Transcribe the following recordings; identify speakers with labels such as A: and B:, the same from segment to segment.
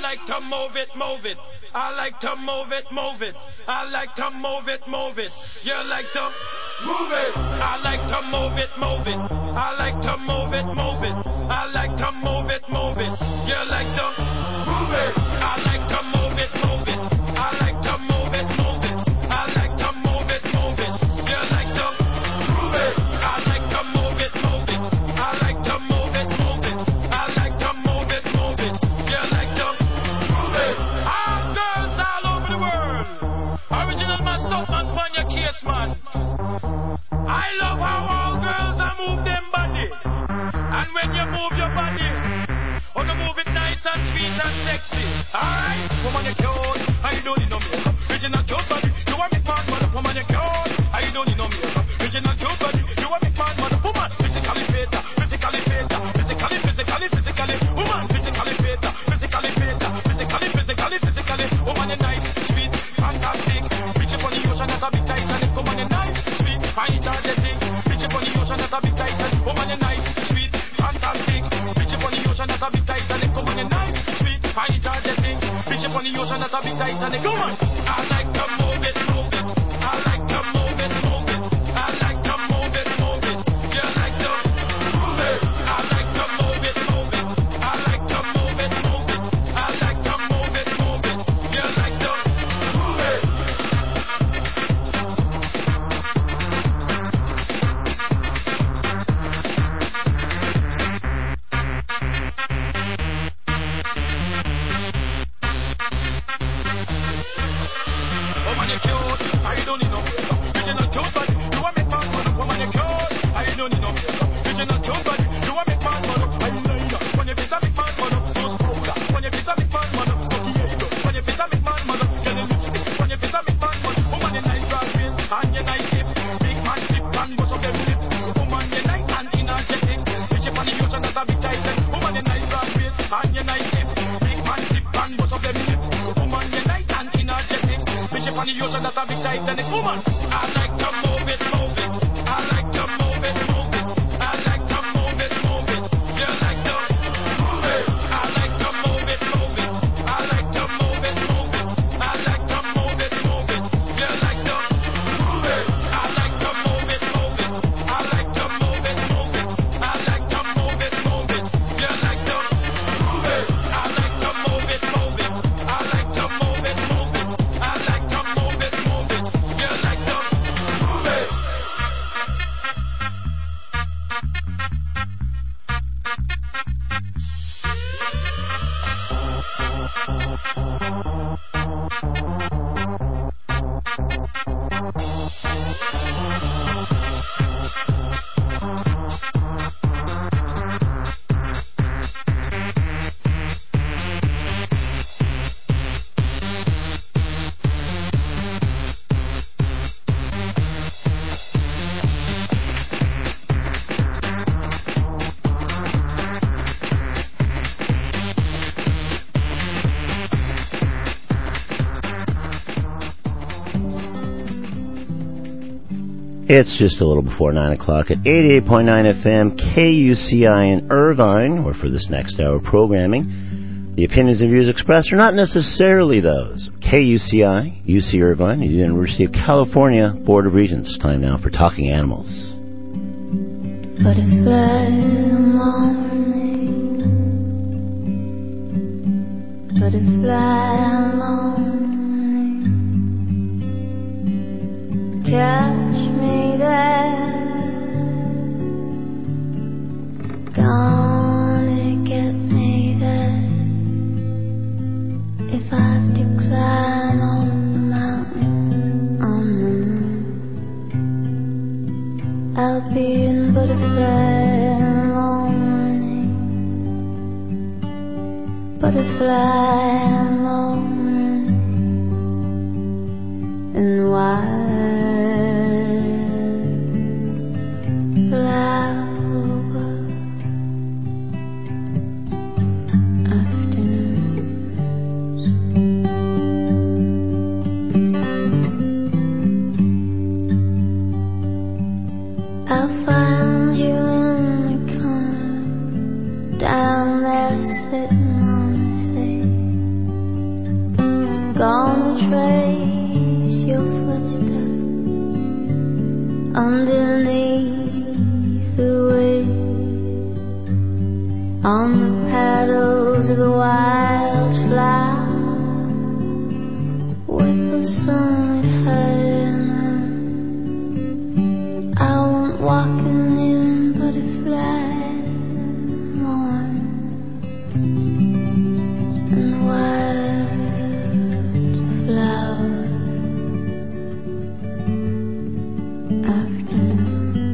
A: like to move it, move it. I like to move it, move it. I like to move it, move it. You like to move it. I like to move it, move it. I like to move it, move it. I like to move it, move it. You like to move it. I like to move it, move it. I like to move it, move it. I like to move it, move it. You like to move it. I like to move it, move it. I like to move it, move it. I like to move it, move it. You like to move it. All girls all over the world. Original man, stop man on your case, man. I love how all girls are move them body. And when you move your body, oh, you move it nice and sweet and sexy. Alright, woman, you cute. I don't need no makeup. Original cute body. You want me man, mother. Woman, you cute. I don't need no makeup. Original cute body. You want me man, mother. Woman, physically fit. Physically fit. Physically. Woman, physically fit. Physically fit. Physically. Woman, you nice, sweet, fantastic. Reach up on the ocean, that's a big Titanic. Woman, you nice, sweet, fine, energetic. Reach up on the ocean, that's a big Titanic. Woman, you nice, sweet, fantastic. Reach up on the ocean, that's a big Titanic. Woman, you nice, sweet, fine, energetic. Reach up on the ocean, that's a big Titanic. Woman, I like to move it, move it. I like to move it, move it. I like to move it, move it. You like to move it. I like to move it, move it. I like to move it, move it. I like to move it, move it. You like to move it. Woman, you cute. I don't need no makeup. Original cute body. You want me man, mother. Woman, you cute. I don't need no makeup. Original cute body. You want me man, mother. I like that. When you visit me man, mother. Just powder. When you visit me man, mother. Cocky eyebrow. When you visit me man, mother. Get a lipstick. When you visit me man, mother. Woman, you nice broad face and you nice hip. Big man slip and bust up them lip. Woman, you nice and energetic. Reach up on the ocean, that's a big Titan. Woman, you nice broad face and you nice hip. Big man slip and bust up them lip. Woman, you nice and energetic. Reach up on the ocean, that's a big Titanic. Woman, I like to move it, move it. I like to move it, move it. I like to move it, move it. You like to move it. I like to move it, move it. I like to move it, move it. I like to move it, move it. You like to move it. I like to move it, move it. I like to move it, move it. I like to move it, move it. You like to move it. I like to move it, move it. I like to move it, move it. I like to move it, move it. You like to move it.
B: It's just a little before 9 o'clock at 88.9 FM, KUCI in Irvine, where for this next hour of programming, the opinions and views expressed are not necessarily those of KUCI, UC Irvine, the University of California Board of Regents. Time now for Talking Animals.
C: Butterfly morning, butterfly morning, catch me there, gonna get me there. If I have to climb all the mountains on the moon, I'll be in butterfly morning, butterfly morning, and wild flower afternoons. I'll find you in the corner, down there sitting on the seat. on the petals of a wildflower with the sun hiding them. I won't walk in butterfly morn and wildflower afternoon.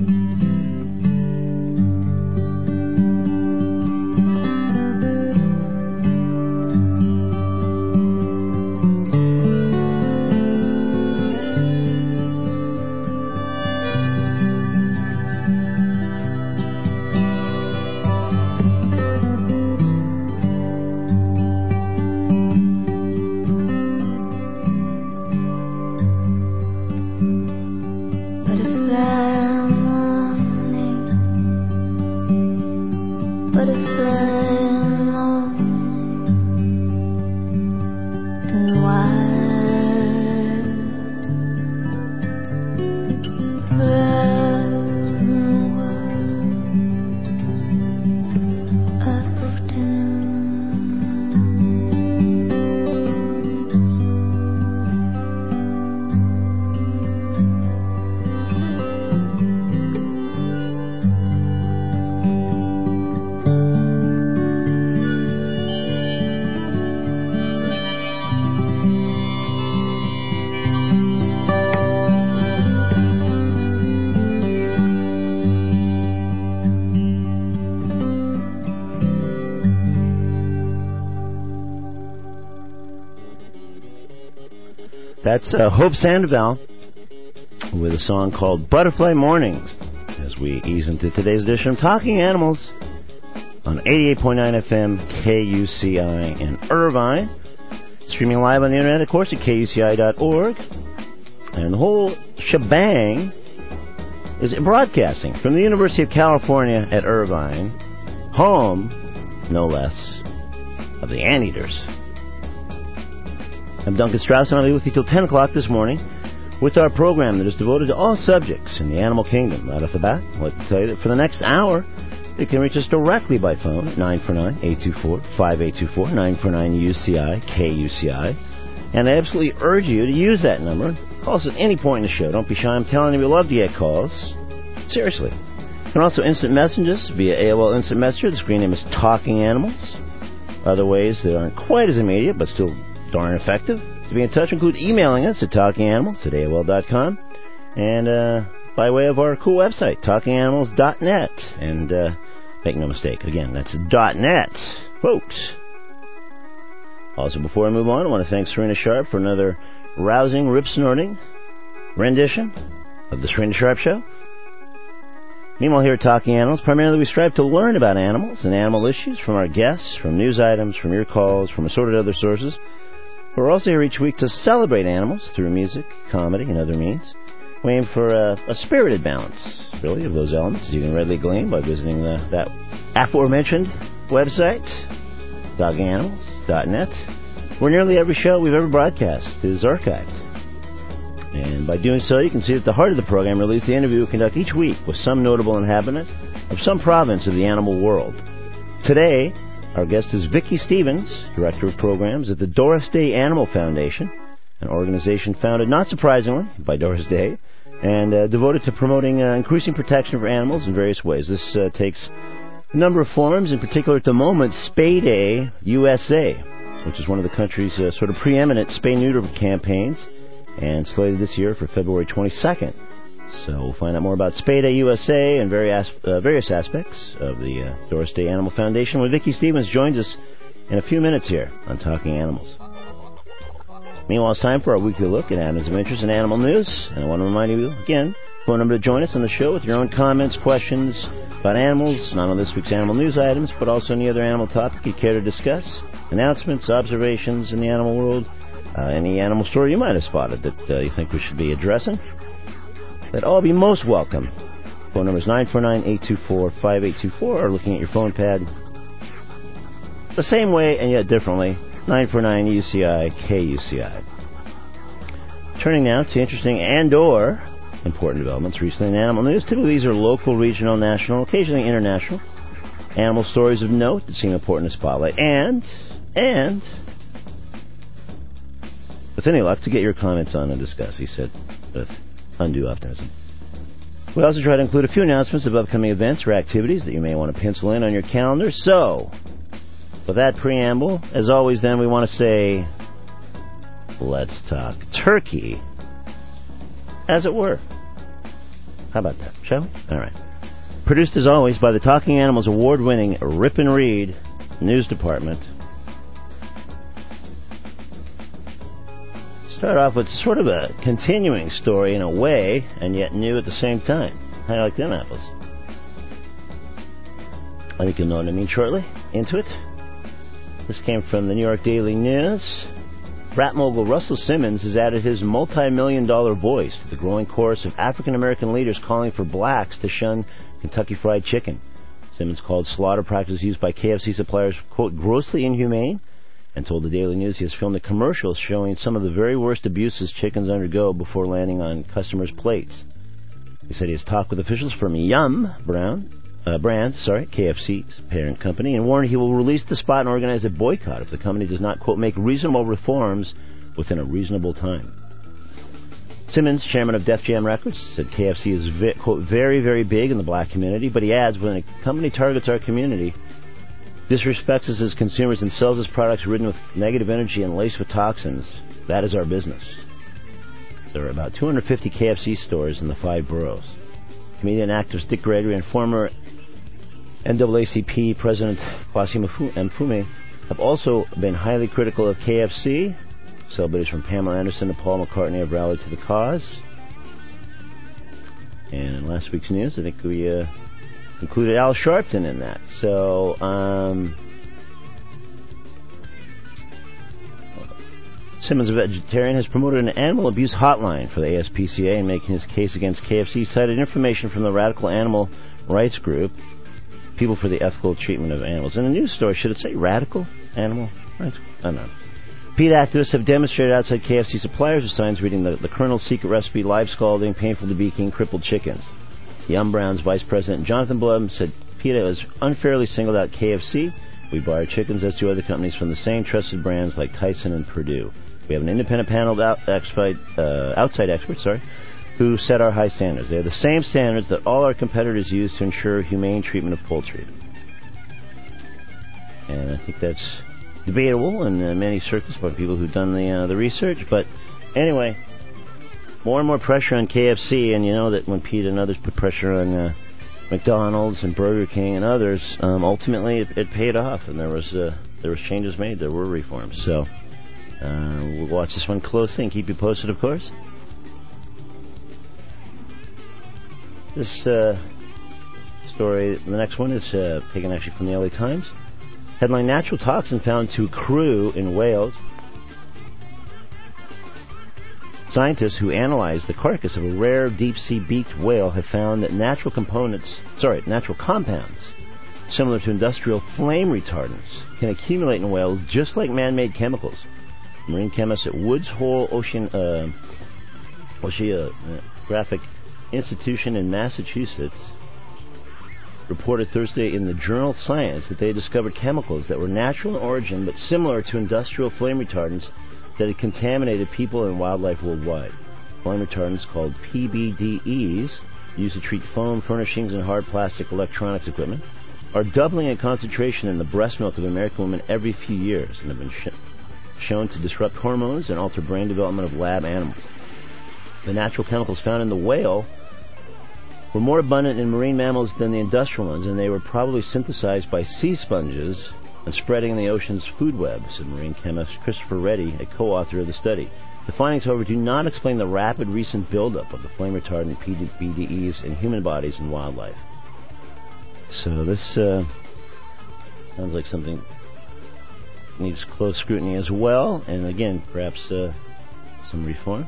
B: That's Hope Sandoval with a song called Butterfly Mornings as we ease into today's edition of Talking Animals on 88.9 FM KUCI in Irvine. Streaming live on the internet, of course, at KUCI.org. And the whole shebang is broadcasting from the University of California at Irvine, home, no less, of the Anteaters. I'm Duncan Strauss, and I'll be with you till 10 o'clock this morning with our program that is devoted to all subjects in the animal kingdom. Right off the bat, I'd like to tell you that for the next hour, you can reach us directly by phone at 949-824-5824, 949-UCI, KUCI. And I absolutely urge you to use that number. Call us at any point in the show. Don't be shy. I'm telling you, we love to get calls. Seriously. You can also instant message us via AOL Instant Messenger. The screen name is Talking Animals. Other ways that aren't quite as immediate, but still darn effective to be in touch include emailing us at talkinganimals@AOL.com and by way of our cool website, talkinganimals.net. And make no mistake, again, that's .net, folks. Also, before I move on, I want to thank Serena Sharp for another rousing, rip-snorting rendition of the Serena Sharp Show. Meanwhile, here at Talking Animals, primarily we strive to learn about animals and animal issues from our guests, from news items, from your calls, from assorted other sources. We're also here each week to celebrate animals through music, comedy, and other means. We aim for a spirited balance, really, of those elements. You can readily glean by visiting that aforementioned website, talkinganimals.net, where nearly every show we've ever broadcast is archived. And by doing so, you can see that the heart of the program relieves the interview we conduct each week with some notable inhabitant of some province of the animal world. Today, our guest is Vicki Stevens, Director of Programs at the Doris Day Animal Foundation, an organization founded, not surprisingly, by Doris Day, and devoted to promoting increasing protection for animals in various ways. This takes a number of forms, in particular at the moment, Spay Day USA, which is one of the country's sort of preeminent spay-neuter campaigns, and slated this year for February 22nd. So we'll find out more about Spay Day USA and various aspects of the Doris Day Animal Foundation when Vicki Stevens joins us in a few minutes here on Talking Animals. Meanwhile, it's time for our weekly look at items of interest in animal news. And I want to remind you, again, phone number to join us on the show with your own comments, questions about animals, not on this week's animal news items, but also any other animal topic you care to discuss, announcements, observations in the animal world, any animal story you might have spotted that you think we should be addressing. They'd all be most welcome. Phone number is 949-824-5824, or looking at your phone pad the same way and yet differently, 949-UCI, KUCI. Turning now to interesting and/or important developments recently in animal news. Typically these are local, regional, national, occasionally international. animal stories of note that seem important to spotlight, and with any luck, to get your comments on and discuss, he said, with undue optimism. We also try to include a few announcements of upcoming events or activities that you may want to pencil in on your calendar. So, with that preamble, as always, then, we want to say, let's talk turkey, as it were. How about that, shall we? All right. Produced, as always, by the Talking Animals award-winning Rip and Read News Department. Start off with sort of a continuing story in a way, and yet new at the same time. How do you like them apples? I think you'll know what I mean shortly. Into it. This came from the New York Daily News. Rap mogul Russell Simmons has added his multi-million-dollar voice to the growing chorus of African-American leaders calling for blacks to shun Kentucky Fried Chicken. Simmons called slaughter practices used by KFC suppliers, quote, grossly inhumane, and told the Daily News he has filmed a commercial showing some of the very worst abuses chickens undergo before landing on customers' plates. He said he has talked with officials from Yum Brand, KFC's parent company, and warned he will release the spot and organize a boycott if the company does not, quote, make reasonable reforms within a reasonable time. Simmons, chairman of Def Jam Records, said KFC is, quote, very, very big in the black community, but he adds, when a company targets our community, disrespects us as consumers and sells us products ridden with negative energy and laced with toxins, that is our business. There are about 250 KFC stores in the 5 boroughs. Comedian and activist Dick Gregory and former NAACP President Kwasi Mfume have also been highly critical of KFC. Celebrities from Pamela Anderson to Paul McCartney have rallied to the cause. And in last week's news, I think we included Al Sharpton in that. So, Simmons, a vegetarian, has promoted an animal abuse hotline for the ASPCA in making his case against KFC, cited information from the radical animal rights group, People for the Ethical Treatment of Animals. In the news story, should it say radical animal rights? I don't know. PETA activists have demonstrated outside KFC suppliers with signs reading the Colonel's secret recipe, live scalding, painful debeaking, crippled chickens. Yum Brown's vice president Jonathan Blum said PETA has unfairly singled out KFC. We buy our chickens, as do other companies, from the same trusted brands like Tyson and Purdue. We have an independent panel of outside experts, who set our high standards. They are the same standards that all our competitors use to ensure humane treatment of poultry. And I think that's debatable in many circles by people who've done the research. But anyway, more and more pressure on KFC, and you know that when Pete and others put pressure on McDonald's and Burger King and others, ultimately it paid off, and there was changes made. There were reforms. So we'll watch this one closely and keep you posted, of course. This story, the next one, is taken actually from the LA Times. Headline: Natural toxin found to accrue in whales. Scientists who analyzed the carcass of a rare deep-sea beaked whale have found that natural compounds, similar to industrial flame retardants, can accumulate in whales just like man-made chemicals. Marine chemists at Woods Hole Oceanographic Institution in Massachusetts reported Thursday in the journal Science that they discovered chemicals that were natural in origin but similar to industrial flame retardants that had contaminated people and wildlife worldwide. Flame retardants, called PBDEs, used to treat foam, furnishings, and hard plastic electronics equipment, are doubling in concentration in the breast milk of American women every few years and have been shown to disrupt hormones and alter brain development of lab animals. The natural chemicals found in the whale were more abundant in marine mammals than the industrial ones, and they were probably synthesized by sea sponges and spreading in the ocean's food web, said marine chemist Christopher Reddy, a co-author of the study. The findings, however, do not explain the rapid recent buildup of the flame retardant PBDEs in human bodies and wildlife. So this sounds like something needs close scrutiny as well, and again, perhaps some reform.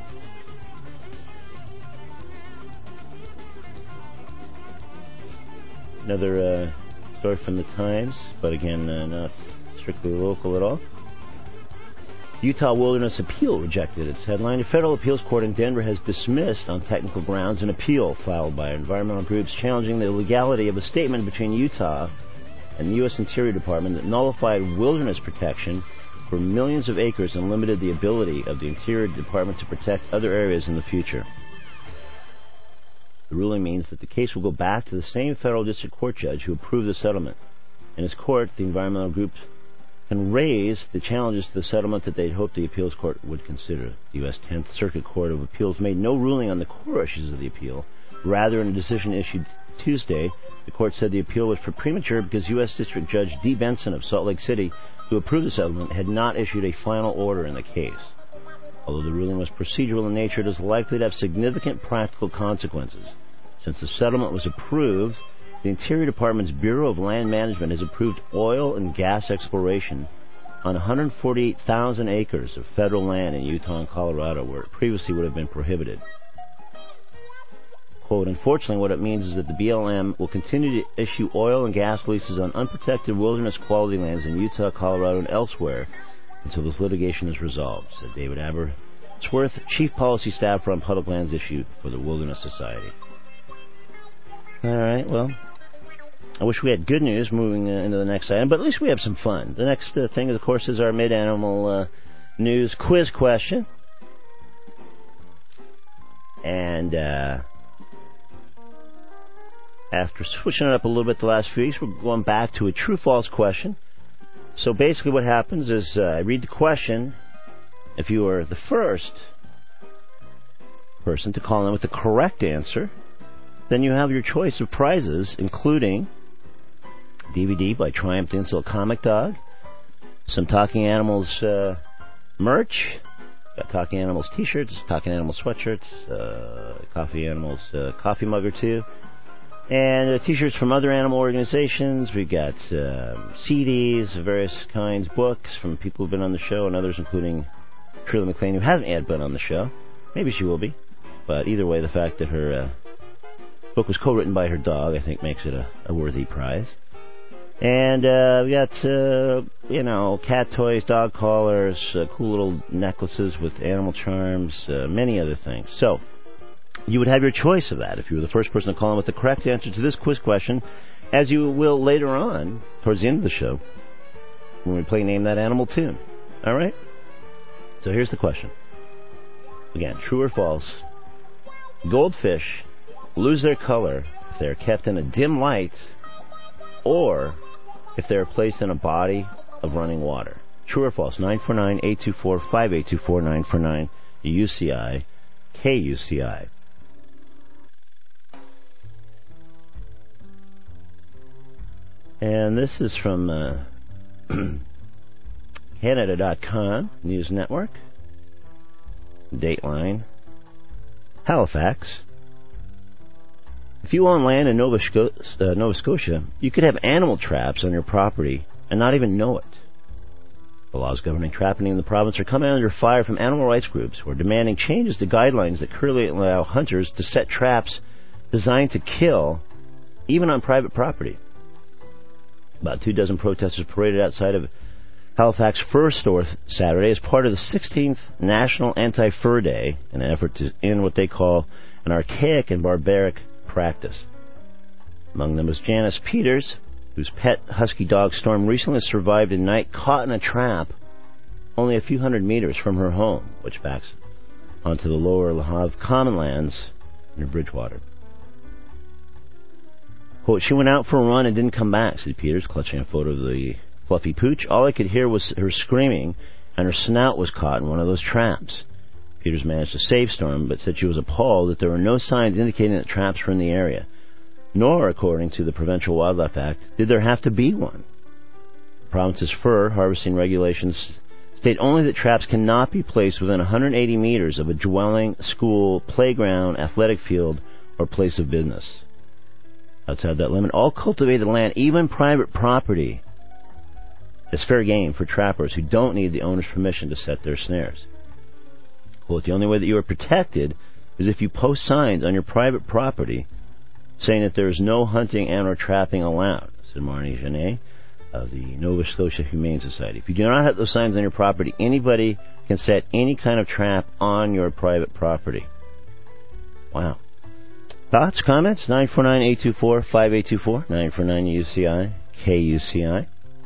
B: Another story from the Times, but again, not strictly local at all. Utah Wilderness Appeal rejected its headline. A federal appeals court in Denver has dismissed on technical grounds an appeal filed by environmental groups challenging the legality of a statement between Utah and the U.S. Interior Department that nullified wilderness protection for millions of acres and limited the ability of the Interior Department to protect other areas in the future. The ruling means that the case will go back to the same federal district court judge who approved the settlement. In his court, the environmental groups can raise the challenges to the settlement that they'd hoped the appeals court would consider. The U.S. 10th Circuit Court of Appeals made no ruling on the core issues of the appeal. Rather, in a decision issued Tuesday, the court said the appeal was premature because U.S. District Judge Dee Benson of Salt Lake City, who approved the settlement, had not issued a final order in the case. Although the ruling was procedural in nature, it is likely to have significant practical consequences. Since the settlement was approved, the Interior Department's Bureau of Land Management has approved oil and gas exploration on 148,000 acres of federal land in Utah and Colorado, where it previously would have been prohibited. Quote, unfortunately, what it means is that the BLM will continue to issue oil and gas leases on unprotected wilderness quality lands in Utah, Colorado, and elsewhere until this litigation is resolved, said David Abersworth, Chief Policy Staffer on Public Lands Issue for the Wilderness Society. All right, well, I wish we had good news moving into the next item, but at least we have some fun. The next thing, of course, is our mid-animal news quiz question. And after switching it up a little bit the last few weeks, we're going back to a true-false question. So basically what happens is I read the question. If you are the first person to call in with the correct answer, then you have your choice of prizes, including DVD by Triumph the Insult Comic Dog, some Talking Animals merch, got Talking Animals t-shirts, Talking Animals sweatshirts, Coffee Animals coffee mug or two, and t-shirts from other animal organizations. We've got CDs of various kinds, books from people who've been on the show, and others including Trilly McLean, who hasn't yet been on the show. Maybe she will be. But either way, the fact that her book was co-written by her dog, I think, makes it a worthy prize. And we got, cat toys, dog collars, cool little necklaces with animal charms, many other things. So, you would have your choice of that if you were the first person to call in with the correct answer to this quiz question, as you will later on, towards the end of the show, when we play Name That Animal tune. All right? So here's the question. Again, true or false? Goldfish lose their color if they are kept in a dim light or if they are placed in a body of running water. True or false? 949-824-5824, 949-UCI, KUCI. And this is from Canada.com, News Network, Dateline, Halifax. If you own land in Nova Scotia, you could have animal traps on your property and not even know it. The laws governing trapping in the province are coming under fire from animal rights groups who are demanding changes to guidelines that currently allow hunters to set traps designed to kill, even on private property. About 24 protesters paraded outside of Halifax Fur Store Saturday as part of the 16th National Anti-Fur Day, in an effort to end what they call an archaic and barbaric practice. Among them was Janice Peters, whose pet husky dog Storm recently survived a night caught in a trap only a few hundred meters from her home, which backs onto the lower La Havre common lands near Bridgewater. Quote, she went out for a run and didn't come back, said Peters, clutching a photo of the fluffy pooch. All I could hear was her screaming, and her snout was caught in one of those traps. Peters managed to save Storm, but said she was appalled that there were no signs indicating that traps were in the area. Nor, according to the Provincial Wildlife Act, did there have to be one. The province's fur harvesting regulations state only that traps cannot be placed within 180 meters of a dwelling, school, playground, athletic field, or place of business. Outside that limit, all cultivated land, even private property, is fair game for trappers who don't need the owner's permission to set their snares. Quote, the only way that you are protected is if you post signs on your private property saying that there is no hunting and or trapping allowed, said Marnie Genet of the Nova Scotia Humane Society. If you do not have those signs on your property, anybody can set any kind of trap on your private property. Wow. Thoughts, comments? 949-824-5824, 949-UCI, KUCI.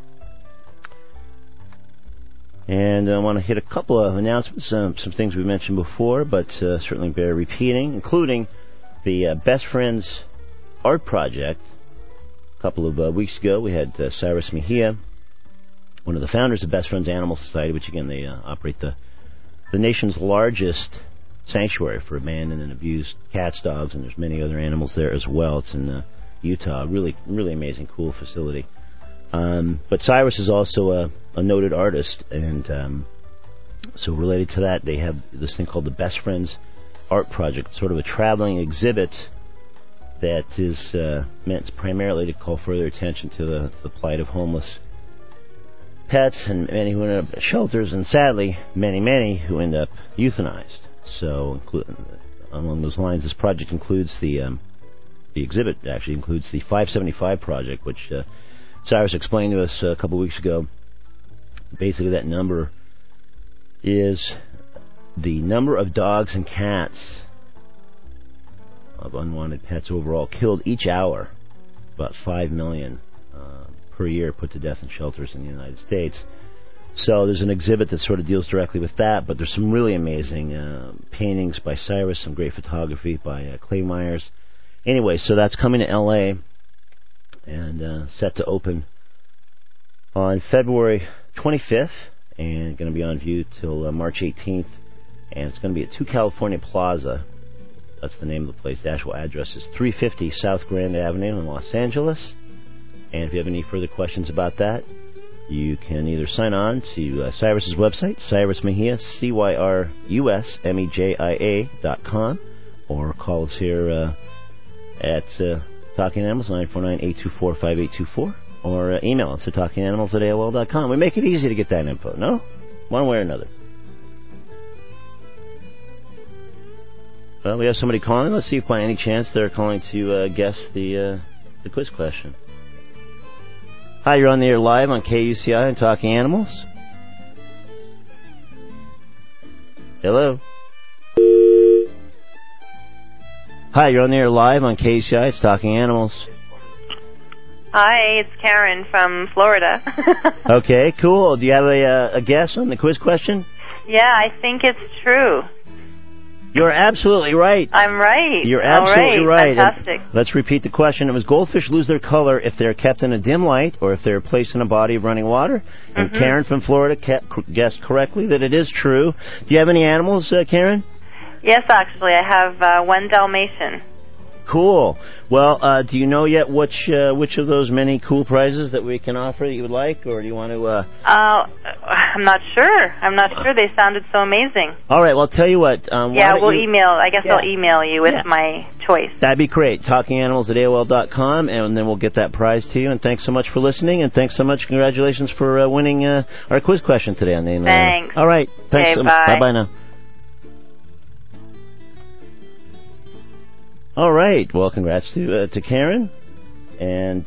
B: And I want to hit a couple of announcements, some things we mentioned before, but certainly bear repeating, including the Best Friends Art Project. A couple of weeks ago, we had Cyrus Mejia, one of the founders of Best Friends Animal Society, which again, they operate the nation's largest sanctuary for abandoned and abused cats, dogs, and there's many other animals there as well. It's in Utah. Really, really amazing, cool facility. But Cyrus is also a noted artist, and so related to that, they have this thing called the Best Friends Art Project, sort of a traveling exhibit that is meant primarily to call further attention to the plight of homeless pets and many who end up at shelters, and sadly, many who end up euthanized. So, along those lines, this project includes the exhibit actually includes the 575 Project, which Cyrus explained to us a couple weeks ago. Basically, that number is the number of dogs and cats of unwanted pets overall killed each hour, about 5 million per year put to death in shelters in the United States. So there's an exhibit that sort of deals directly with that, but there's some really amazing paintings by Cyrus, some great photography by Clay Myers. Anyway, so that's coming to L.A. and set to open on February 25th, and going to be on view till March 18th, and it's going to be at 2 California Plaza. That's the name of the place. The actual address is 350 South Grand Avenue in Los Angeles. And if you have any further questions about that, you can either sign on to Cyrus's website, Cyrus Mejia, CYRUSMEJIA.com, or call us here at Talking Animals, 949-824-5824, or email us at talkinganimals@AOL.com. We make it easy to get that info, no? One way or another. Well, we have somebody calling. Let's see if by any chance they're calling to guess the quiz question. Hi, you're on the air live on KUCI and Talking Animals. Hello. Hi, you're on the air live on KUCI. It's Talking Animals.
D: Hi, it's Karen from Florida.
B: Okay, cool. Do you have a guess on the quiz question?
D: Yeah, I think it's true.
B: You're absolutely right.
D: I'm right.
B: You're absolutely right.
D: Fantastic.
B: Let's repeat the question. It was goldfish lose their color if they're kept in a dim light or if they're placed in a body of running water. And Karen from Florida guessed correctly that it is true. Do you have any animals, Karen?
D: Yes, actually. I have one Dalmatian.
B: Cool. Well, do you know yet which of those many cool prizes that we can offer that you would like, or do you want to...
D: I'm not sure. They sounded so amazing.
B: All right, well, I'll tell you what.
D: We'll email. I guess I'll email you with my choice.
B: That'd be great. TalkingAnimals@AOL.com, and then we'll get that prize to you. And thanks so much for listening, and thanks so much. Congratulations for winning our quiz question today on the...
D: Thanks.
B: All right. Thanks
D: okay,
B: so much.
D: bye.
B: Bye-bye now. All right. Well, congrats to Karen. And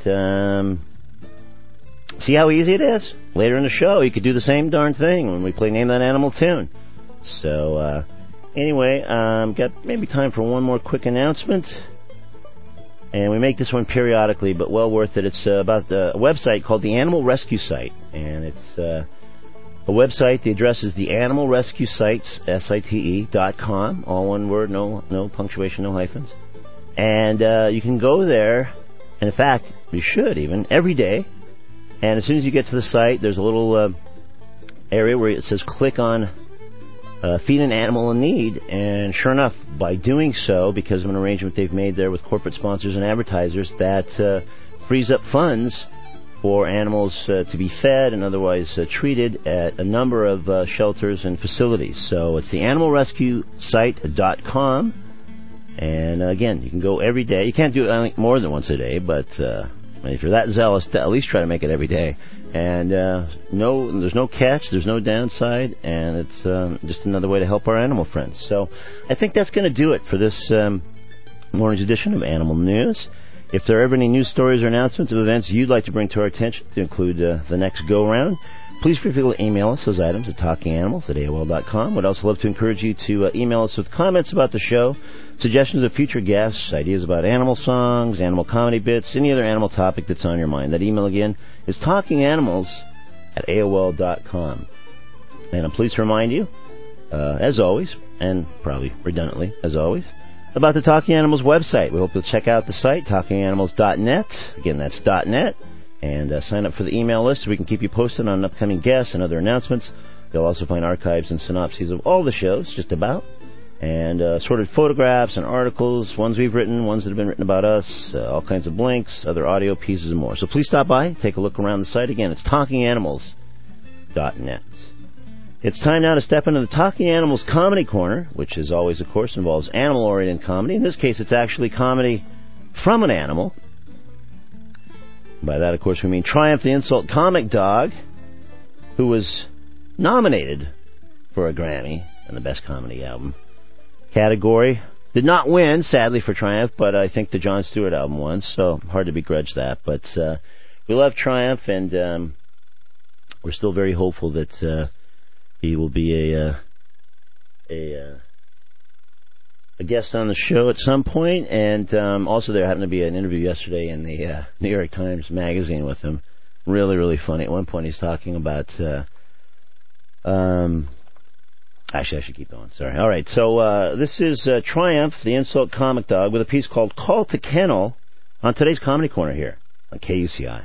B: see how easy it is? Later in the show, you could do the same darn thing when we play Name That Animal tune. So, anyway, got maybe time for one more quick announcement. And we make this one periodically, but well worth it. It's about a website called the Animal Rescue Site. And it's a website. The address is the Animal Rescue Sites, SITE.com. All one word, no punctuation, no hyphens. And you can go there, and in fact, you should even, every day. And as soon as you get to the site, there's a little area where it says click on Feed an Animal in Need. And sure enough, by doing so, because of an arrangement they've made there with corporate sponsors and advertisers, that frees up funds for animals to be fed and otherwise treated at a number of shelters and facilities. So it's the animalrescuesite.com. And again, you can go every day. You can't do it, I think, more than once a day, but if you're that zealous, at least try to make it every day. And there's no catch, there's no downside, and it's just another way to help our animal friends. So I think that's going to do it for this morning's edition of Animal News. If there are ever any news stories or announcements of events you'd like to bring to our attention to include the next go-round, Please feel free to email us those items at talkinganimals@AOL.com. We'd also love to encourage you to email us with comments about the show, suggestions of future guests, ideas about animal songs, animal comedy bits, any other animal topic that's on your mind. That email again is talkinganimals@AOL.com. And I'm pleased to remind you, as always, and probably redundantly as always, about the Talking Animals website. We hope you'll check out the site, talkinganimals.net. Again, that's .net. And sign up for the email list so we can keep you posted on upcoming guests and other announcements. You'll also find archives and synopses of all the shows, just about, and sorted photographs and articles, ones we've written, ones that have been written about us, all kinds of links, other audio pieces, and more. So please stop by, take a look around the site. Again, it's talkinganimals.net. It's time now to step into the Talking Animals Comedy Corner, which, as always, of course, involves animal-oriented comedy. In this case, it's actually comedy from an animal. By that, of course, we mean Triumph the Insult Comic Dog, who was nominated for a Grammy in the Best Comedy Album category. Did not win, sadly, for Triumph, but I think the Jon Stewart album won, so hard to begrudge that. But we love Triumph, and we're still very hopeful that he will be a guest on the show at some point, and also there happened to be an interview yesterday in the New York Times Magazine with him. Really, really funny. At one point he's talking about... Actually, I should keep going. Sorry. All right, so this is Triumph, the Insult Comic Dog, with a piece called Call to Kennel on today's Comedy Corner here on KUCI.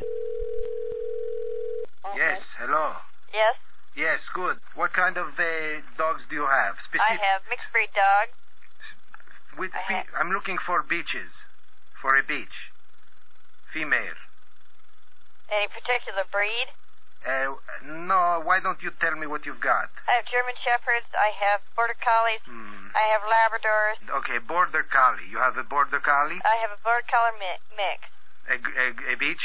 E: Yes, hello.
D: Yes,
E: Yes, good. What kind of dogs do you have?
D: I have mixed breed dog.
E: I'm looking for beaches. For a beach. Female.
D: Any particular breed?
E: No, why don't you tell me what you've got?
D: I have German Shepherds. I have Border Collies. I have Labradors.
E: Okay, Border Collie. You have a Border Collie?
D: I have a Border Collie mix.
E: A beach?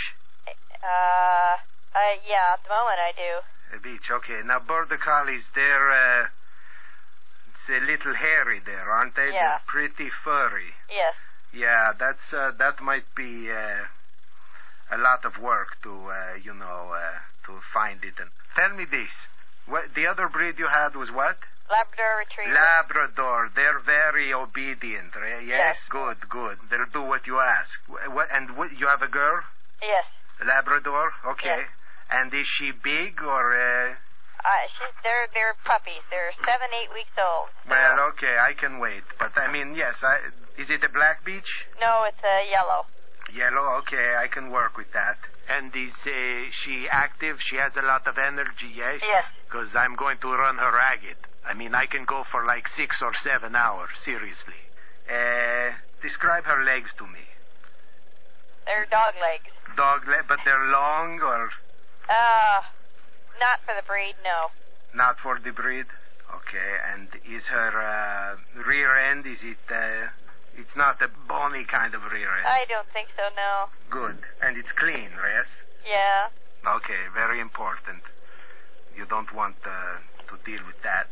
D: Yeah, at the moment I do.
E: A beach, okay. Now, Border Collies, they're, it's a little hairy there, aren't they?
D: Yeah.
E: They're pretty furry.
D: Yes.
E: Yeah, that might be a lot of work to to find it. And tell me this. The other breed you had was what?
D: Labrador Retriever.
E: Labrador. They're very obedient, right? Yes? Good. They'll do what you ask. You have a girl?
D: Yes.
E: Labrador? Okay.
D: Yes.
E: And is she big or...
D: They're puppies. They're 7-8 weeks old. So.
E: Well, okay, I can wait. But, I mean, yes, is it a black beach?
D: No, it's a yellow.
E: Yellow? Okay, I can work with that. And is she active? She has a lot of energy, yes?
D: Yes.
E: Because I'm going to run her ragged. I mean, I can go for like 6 or 7 hours, seriously. Describe her legs to me.
D: They're dog legs.
E: But they're long or...
D: Not for the breed, no.
E: Not for the breed? Okay, and is her rear end, is it... it's not a bony kind of rear end?
D: I don't think so, no.
E: Good. And it's clean, yes?
D: Yeah.
E: Okay, very important. You don't want to deal with that.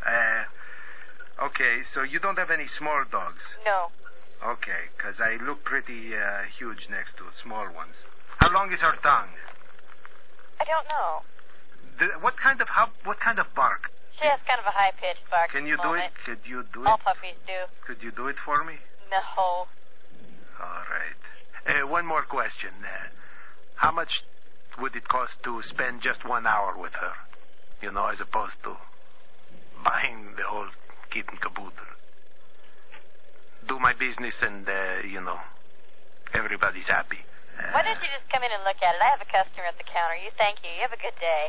E: Okay, so you don't have any small dogs?
D: No.
E: Okay, because I look pretty huge next to small ones. How long is her tongue?
D: I don't know.
E: What kind of bark?
D: She has kind of a high-pitched bark.
E: Can you do it? Could you do it?
D: All puppies do.
E: Could you do it for me?
D: No.
E: All right. One more question. How much would it cost to spend just 1 hour with her? You know, as opposed to buying the whole kit and caboodle. Do my business and, everybody's happy.
D: Why don't you just come in and look at it? I have a customer at the counter. Thank you. You have a good day.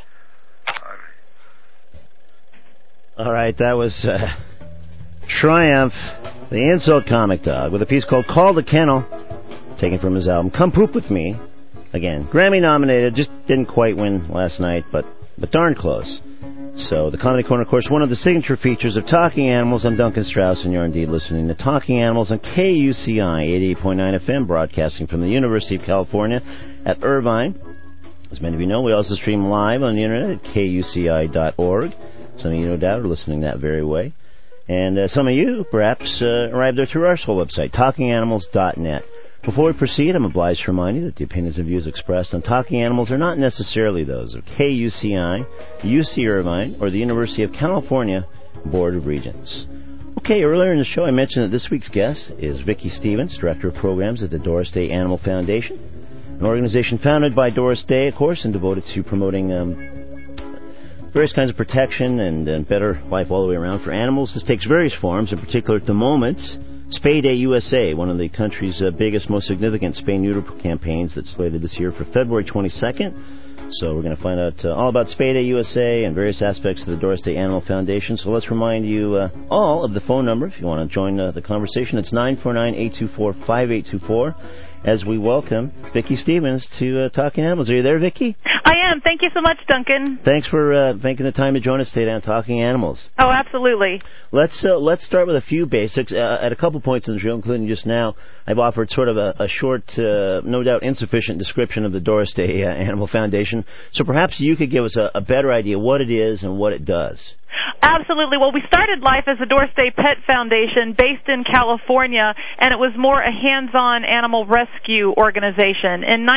B: All right, that was Triumph, the Insult Comic Dog, with a piece called Call to Kennel, taken from his album Come Poop With Me. Again, Grammy nominated, just didn't quite win last night, but darn close. So, the Comedy Corner, of course, one of the signature features of Talking Animals. I'm Duncan Strauss, and you're indeed listening to Talking Animals on KUCI 88.9 FM, broadcasting from the University of California at Irvine. As many of you know, we also stream live on the internet at KUCI.org. Some of you, no doubt, are listening that very way. And some of you, perhaps, arrived there through our website, talkinganimals.net. Before we proceed, I'm obliged to remind you that the opinions and views expressed on Talking Animals are not necessarily those of KUCI, UC Irvine, or the University of California Board of Regents. Okay, earlier in the show I mentioned that this week's guest is Vicki Stevens, Director of Programs at the Doris Day Animal Foundation, an organization founded by Doris Day, of course, and devoted to promoting various kinds of protection and better life all the way around for animals. This takes various forms, in particular at the moment, Spay Day USA, one of the country's biggest, most significant spay-neuter campaigns that's slated this year for February 22nd. So we're going to find out all about Spay Day USA and various aspects of the Doris Day Animal Foundation. So let's remind you all of the phone number if you want to join the conversation. It's 949-824-5824 as we welcome Vicki Stevens to Talking Animals. Are you there, Vicki?
F: I am. Thank you so much, Duncan.
B: Thanks for making the time to join us today on Talking Animals.
F: Oh, absolutely.
B: Let's start with a few basics. At a couple points in the show, including just now, I've offered sort of a short, no doubt insufficient description of the Doris Day Animal Foundation. So perhaps you could give us a better idea what it is and what it does.
F: Absolutely. Well, we started life as the Doris Day Pet Foundation based in California, and it was more a hands-on animal rescue organization. In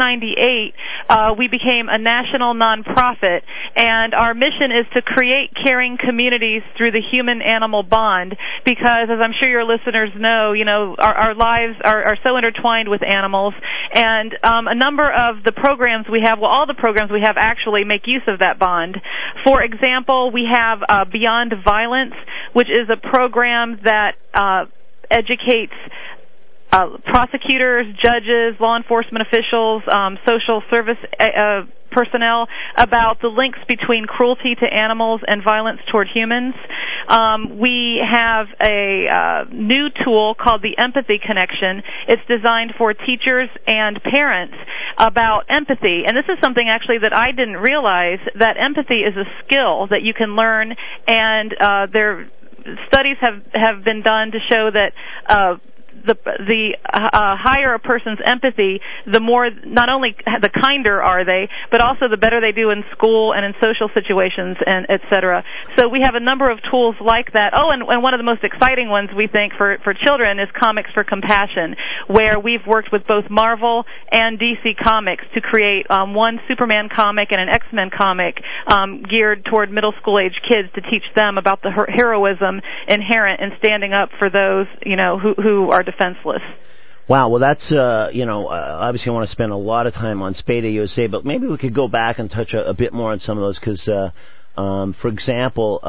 F: 1998, we became a national nonprofit, and our mission is to create caring communities through the human-animal bond because, as I'm sure your listeners know, our lives are so intertwined with animals, and a number of the programs we have, well, all the programs we have actually make use of that bond. For example, we have Beyond Violence, which is a program that educates prosecutors, judges, law enforcement officials, social service personnel about the links between cruelty to animals and violence toward humans. We have a new tool called the Empathy Connection. It's designed for teachers and parents about empathy. And this is something actually that I didn't realize, that empathy is a skill that you can learn, and studies have been done to show that the higher a person's empathy, the more, not only the kinder are they, but also the better they do in school and in social situations, and et cetera. So we have a number of tools like that. Oh, and one of the most exciting ones we think for children is Comics for Compassion, where we've worked with both Marvel and DC Comics to create one Superman comic and an X-Men comic geared toward middle school age kids to teach them about the heroism inherent in standing up for those who are defenseless.
B: Wow, well that's, obviously I want to spend a lot of time on Spay Day USA, but maybe we could go back and touch a bit more on some of those, because, for example,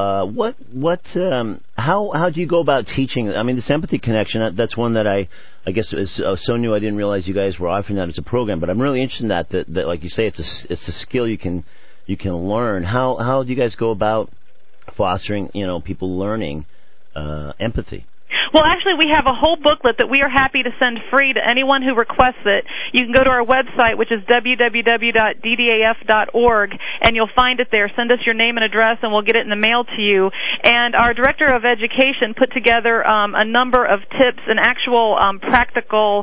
B: how do you go about teaching? I mean, this Empathy Connection, that's one that I guess is so new I didn't realize you guys were offering that as a program, but I'm really interested in that like you say, it's a skill you can learn. How do you guys go about fostering, people learning empathy?
F: Well, actually, we have a whole booklet that we are happy to send free to anyone who requests it. You can go to our website, which is www.ddaf.org, and you'll find it there. Send us your name and address, and we'll get it in the mail to you. And our Director of Education put together a number of tips and actual practical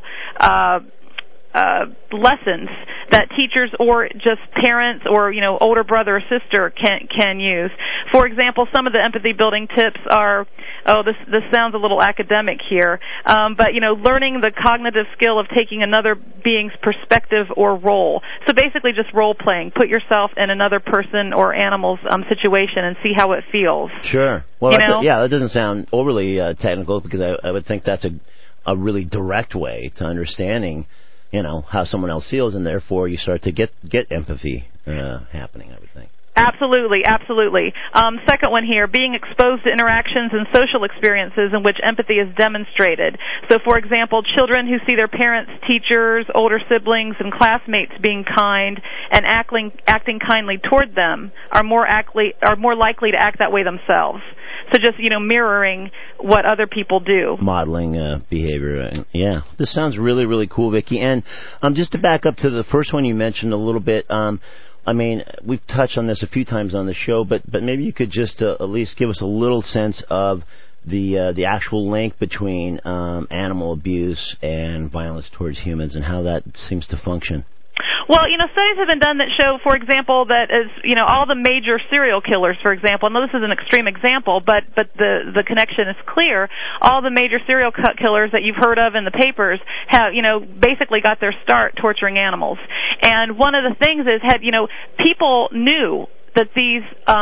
F: lessons that teachers or just parents or older brother or sister can use. For example, some of the empathy building tips are, this sounds a little academic here, but learning the cognitive skill of taking another being's perspective or role. So basically just role playing. Put yourself in another person or animal's situation and see how it feels.
B: Sure. Well, that doesn't sound overly technical, because I would think that's a really direct way to understanding how someone else feels, and therefore you start to get empathy happening, I would think.
F: Absolutely, absolutely. Second one here, being exposed to interactions and social experiences in which empathy is demonstrated. So, for example, children who see their parents, teachers, older siblings, and classmates being kind and acting kindly toward them are more likely to act that way themselves. So just, mirroring what other people do. Modeling
B: behavior. Yeah. This sounds really, really cool, Vicki. And just to back up to the first one you mentioned a little bit, we've touched on this a few times on the show, but maybe you could just at least give us a little sense of the actual link between animal abuse and violence towards humans and how that seems to function.
F: Well, studies have been done that show, for example, that all the major serial killers, for example, now this is an extreme example, but the connection is clear. All the major serial killers that you've heard of in the papers have, basically got their start torturing animals. And one of the things is, people knew that these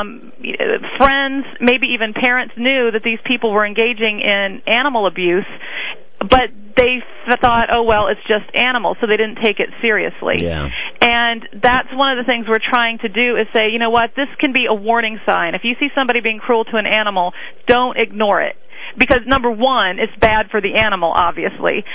F: friends, maybe even parents, knew that these people were engaging in animal abuse, but they thought, oh, well, it's just animals, so they didn't take it seriously.
B: Yeah.
F: And that's one of the things we're trying to do is say, you know what, this can be a warning sign. If you see somebody being cruel to an animal, don't ignore it. Because, number one, it's bad for the animal, obviously.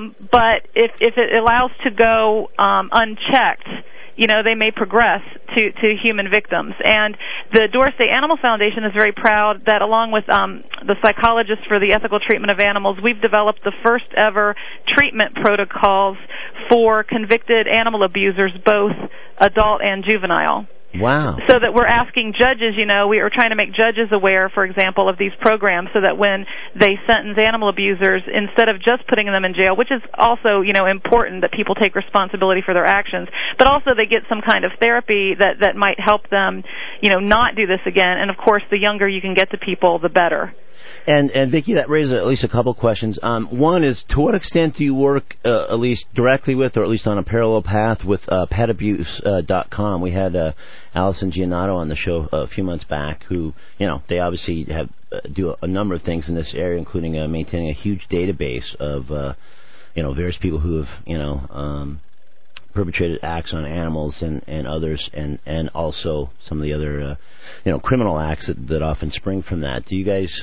F: But if it allows to go unchecked, they may progress to human victims. And the Doris Day Animal Foundation is very proud that, along with the psychologists for the ethical treatment of animals, we've developed the first ever treatment protocols for convicted animal abusers, both adult and juvenile.
B: Wow.
F: So that we're asking judges, we are trying to make judges aware, for example, of these programs so that when they sentence animal abusers, instead of just putting them in jail, which is also, important that people take responsibility for their actions, but also they get some kind of therapy that might help them, not do this again. And, of course, the younger you can get to people, the better.
B: And Vicki, that raises at least a couple questions. One is, to what extent do you work at least directly with, or at least on a parallel path with petabuse.com? We had Allison Giannato on the show a few months back, who, they obviously have do a number of things in this area, including maintaining a huge database of, various people who have, perpetrated acts on animals and others, and also some of the other criminal acts that often spring from that. Do you guys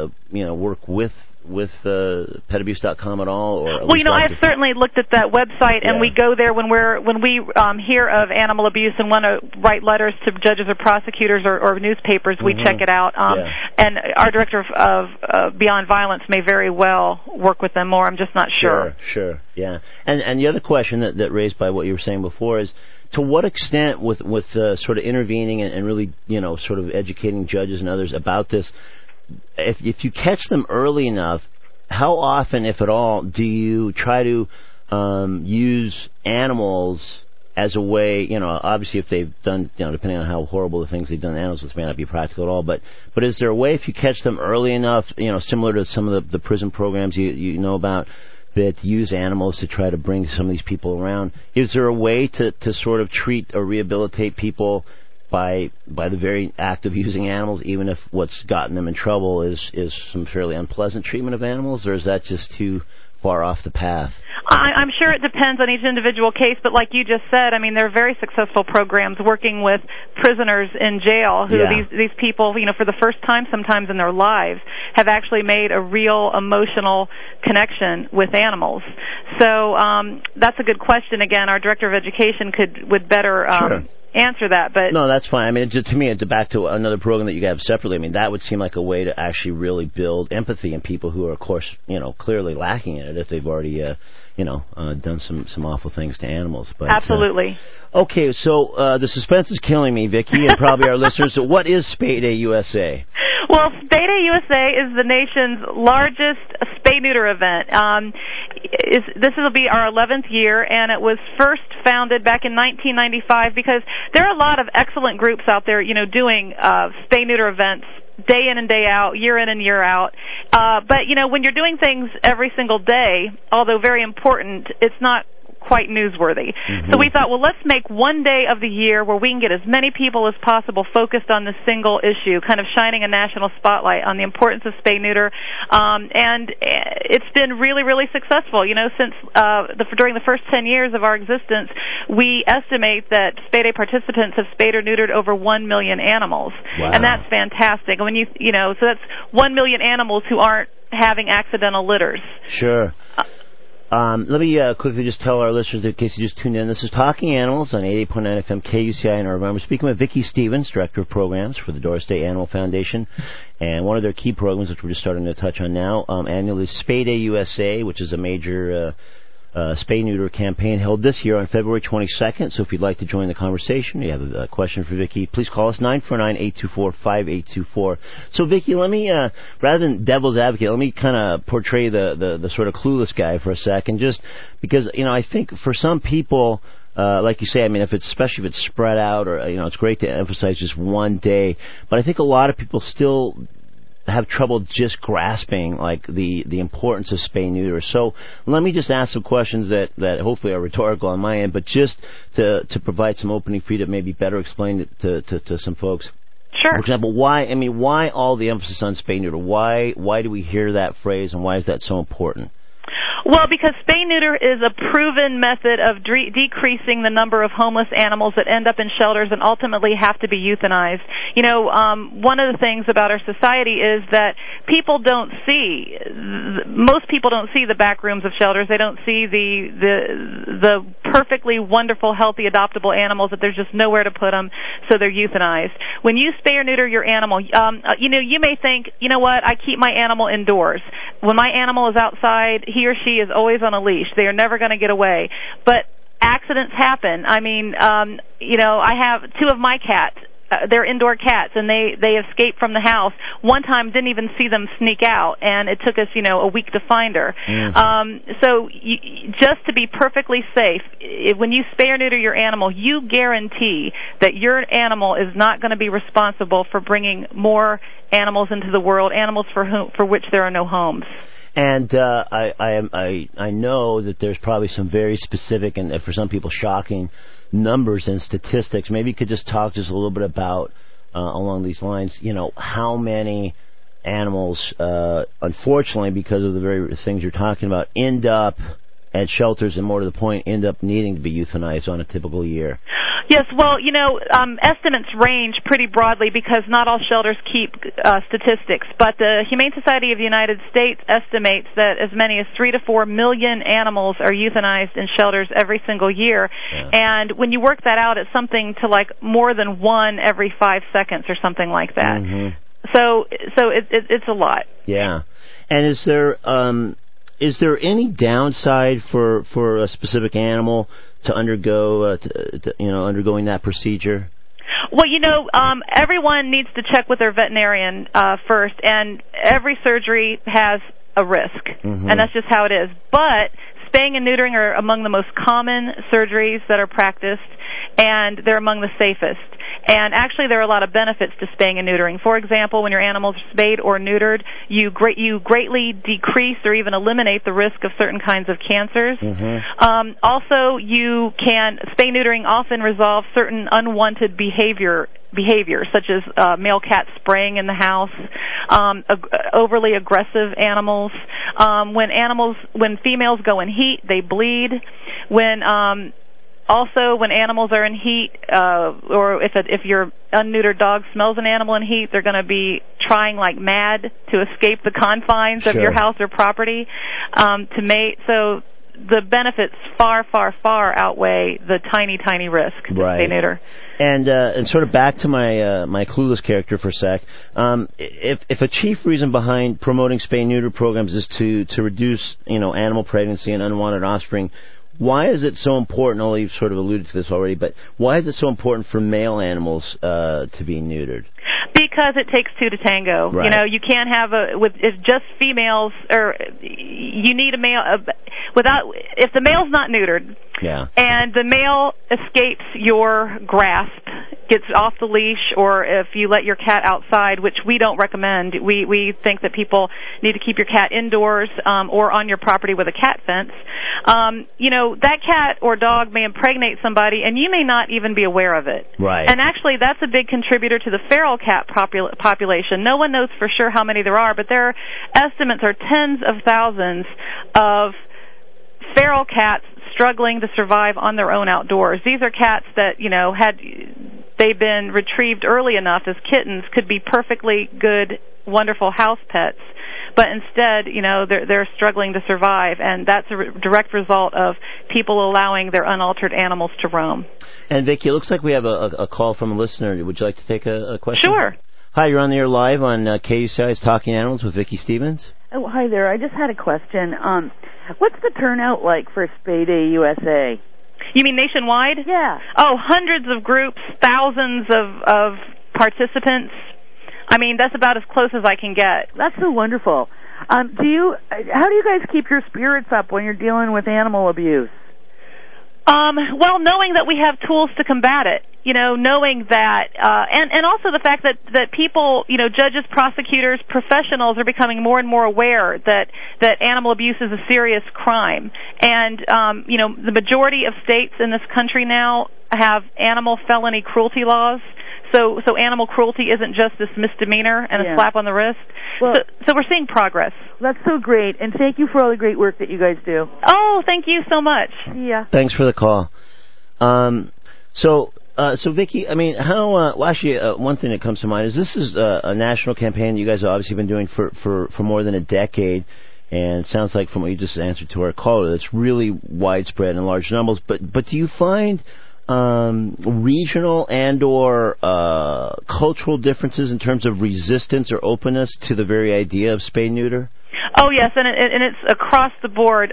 B: work with petabuse.com at all? Or at least
F: I've certainly looked at that website, and we go there when we hear of animal abuse and want to write letters to judges or prosecutors or newspapers. We check it out, and our director of Beyond Violence may very well work with them more. I'm just not sure.
B: Sure, yeah. And the other question that raised by what you were saying before is, to what extent with sort of intervening and really sort of educating judges and others about this, if you catch them early enough, how often, if at all, do you try to use animals as a way, obviously if they've done, depending on how horrible the things they've done to animals, which may not be practical at all, but is there a way, if you catch them early enough, similar to some of the prison programs you know about, that use animals to try to bring some of these people around, is there a way to sort of treat or rehabilitate people by the very act of using animals, even if what's gotten them in trouble is some fairly unpleasant treatment of animals, or is that just too far off the path?
F: I'm sure it depends on each individual case, but like you just said, there are very successful programs working with prisoners in jail who these people, for the first time sometimes in their lives, have actually made a real emotional connection with animals. So that's a good question. Again, our director of education would better answer that, but
B: no, that's fine. To me, back to another program that you have separately. That would seem like a way to actually really build empathy in people who are, of course, clearly lacking in it if they've already, done some awful things to animals. But
F: absolutely.
B: Okay, so the suspense is killing me, Vicki, and probably our listeners. So, what is Spay Day USA?
F: Well, Spay Day USA is the nation's largest spay-neuter event. This will be our 11th year, and it was first founded back in 1995 because there are a lot of excellent groups out there, doing spay-neuter events day in and day out, year in and year out. But, when you're doing things every single day, although very important, it's not quite newsworthy. Mm-hmm. So we thought, well, let's make one day of the year where we can get as many people as possible focused on this single issue, kind of shining a national spotlight on the importance of spay-neuter. And it's been really, really successful. Since during the first 10 years of our existence, we estimate that Spay Day participants have spayed or neutered over 1 million animals.
B: Wow.
F: And that's fantastic. And when so that's 1 million animals who aren't having accidental litters.
B: Sure. Let me quickly just tell our listeners, in case you just tuned in, this is Talking Animals on 88.9 FM KUCI in Irvine. We're speaking with Vicki Stevens, Director of Programs for the Doris Day Animal Foundation. And one of their key programs, which we're just starting to touch on now, annually is Spay Day USA, which is a major spay-neuter campaign held this year on February 22nd. So if you'd like to join the conversation, you have a question for Vicki, please call us 949-824-5824. So Vicki, let me, rather than devil's advocate, let me kind of portray the sort of clueless guy for a second, just because, I think for some people, like you say, I mean, especially if it's spread out, or it's great to emphasize just one day. But I think a lot of people still have trouble just grasping like the importance of spay neuter. So let me just ask some questions that hopefully are rhetorical on my end, but just to provide some opening for you to maybe better explain it to some folks.
F: Sure.
B: For example, why all the emphasis on spay neuter? Why do we hear that phrase, and why is that so important?
F: Well, because spay-neuter is a proven method of decreasing the number of homeless animals that end up in shelters and ultimately have to be euthanized. One of the things about our society is that most people don't see the back rooms of shelters. They don't see the perfectly wonderful, healthy, adoptable animals, that there's just nowhere to put them, so they're euthanized. When you spay or neuter your animal, you may think, you know what, I keep my animal indoors. When my animal is outside, he or she is always on a leash. They are never going to get away. But accidents happen. I mean, I have two of my cats. They're indoor cats, and they escaped from the house. One time, didn't even see them sneak out, and it took us, a week to find her. Mm-hmm. So just to be perfectly safe, when you spay or neuter your animal, you guarantee that your animal is not going to be responsible for bringing more animals into the world, animals for which there are no homes.
B: And I know that there's probably some very specific and for some people shocking numbers and statistics. Maybe you could just talk just a little bit about along these lines. How many animals, unfortunately, because of the very things you're talking about, end up at shelters, and more to the point, end up needing to be euthanized on a typical year?
F: Yes, well, estimates range pretty broadly because not all shelters keep statistics, but the Humane Society of the United States estimates that as many as 3 to 4 million animals are euthanized in shelters every single year. Yeah. And when you work that out, it's something to like more than one every 5 seconds or something like that. Mm-hmm. So it's a lot.
B: Yeah. And is there any downside for a specific animal to undergo, undergoing that procedure?
F: Well, everyone needs to check with their veterinarian first, and every surgery has a risk, mm-hmm. and that's just how it is. But spaying and neutering are among the most common surgeries that are practiced, and they're among the safest. And actually, there are a lot of benefits to spaying and neutering. For example, when your animals are spayed or neutered, you greatly decrease or even eliminate the risk of certain kinds of cancers. Mm-hmm. Also, spay neutering often resolve certain unwanted behavior, such as male cats spraying in the house, overly aggressive animals. When females go in heat, they bleed. Also, when animals are in heat, or if your unneutered dog smells an animal in heat, they're going to be trying like mad to escape the confines of your house or property to mate. So the benefits far, far, far outweigh the tiny, tiny risk to spay neuter.
B: And sort of back to my clueless character for a sec. If a chief reason behind promoting spay neuter programs is to reduce animal pregnancy and unwanted offspring, why is it so important? Well, you've sort of alluded to this already, but why is it so important for male animals to be neutered?
F: Because it takes two to tango.
B: Right.
F: You can't have if just females, or you need a male if the male's not neutered.
B: Yeah.
F: And the male escapes your grasp, gets off the leash, or if you let your cat outside, which we don't recommend. We think that people need to keep your cat indoors or on your property with a cat fence. That cat or dog may impregnate somebody, and you may not even be aware of it.
B: Right.
F: And actually, that's a big contributor to the feral cat population. No one knows for sure how many there are, but their estimates are tens of thousands of feral cats struggling to survive on their own outdoors. These are cats that, had they been retrieved early enough as kittens, could be perfectly good, wonderful house pets. But instead, they're struggling to survive, and that's a direct result of people allowing their unaltered animals to roam.
B: And Vicki, it looks like we have a call from a listener. Would you like to take a question?
F: Sure.
B: Hi, you're on the air live on KUCI's Talking Animals with Vicki Stevens.
G: Oh, hi there. I just had a question. What's the turnout like for Spay Day USA?
F: You mean nationwide?
G: Yeah.
F: Oh, hundreds of groups, thousands of participants. I mean, that's about as close as I can get.
G: That's so wonderful. How do you guys keep your spirits up when you're dealing with animal abuse?
F: Well, knowing that we have tools to combat it, knowing that, and also the fact that people, judges, prosecutors, professionals are becoming more and more aware that animal abuse is a serious crime. And, the majority of states in this country now have animal felony cruelty laws. So animal cruelty isn't just this misdemeanor and a slap on the wrist. Well, so we're seeing progress.
G: That's so great, and thank you for all the great work that you guys do.
F: Oh, thank you so much.
G: Yeah.
B: Thanks for the call. So Vicki, I mean, how? One thing that comes to mind is this is a national campaign that you guys have obviously been doing for more than a decade, and it sounds like from what you just answered to our caller, that's really widespread in large numbers. But do you find regional and/or cultural differences in terms of resistance or openness to the very idea of spay-neuter?
F: Oh yes, and it's across the board.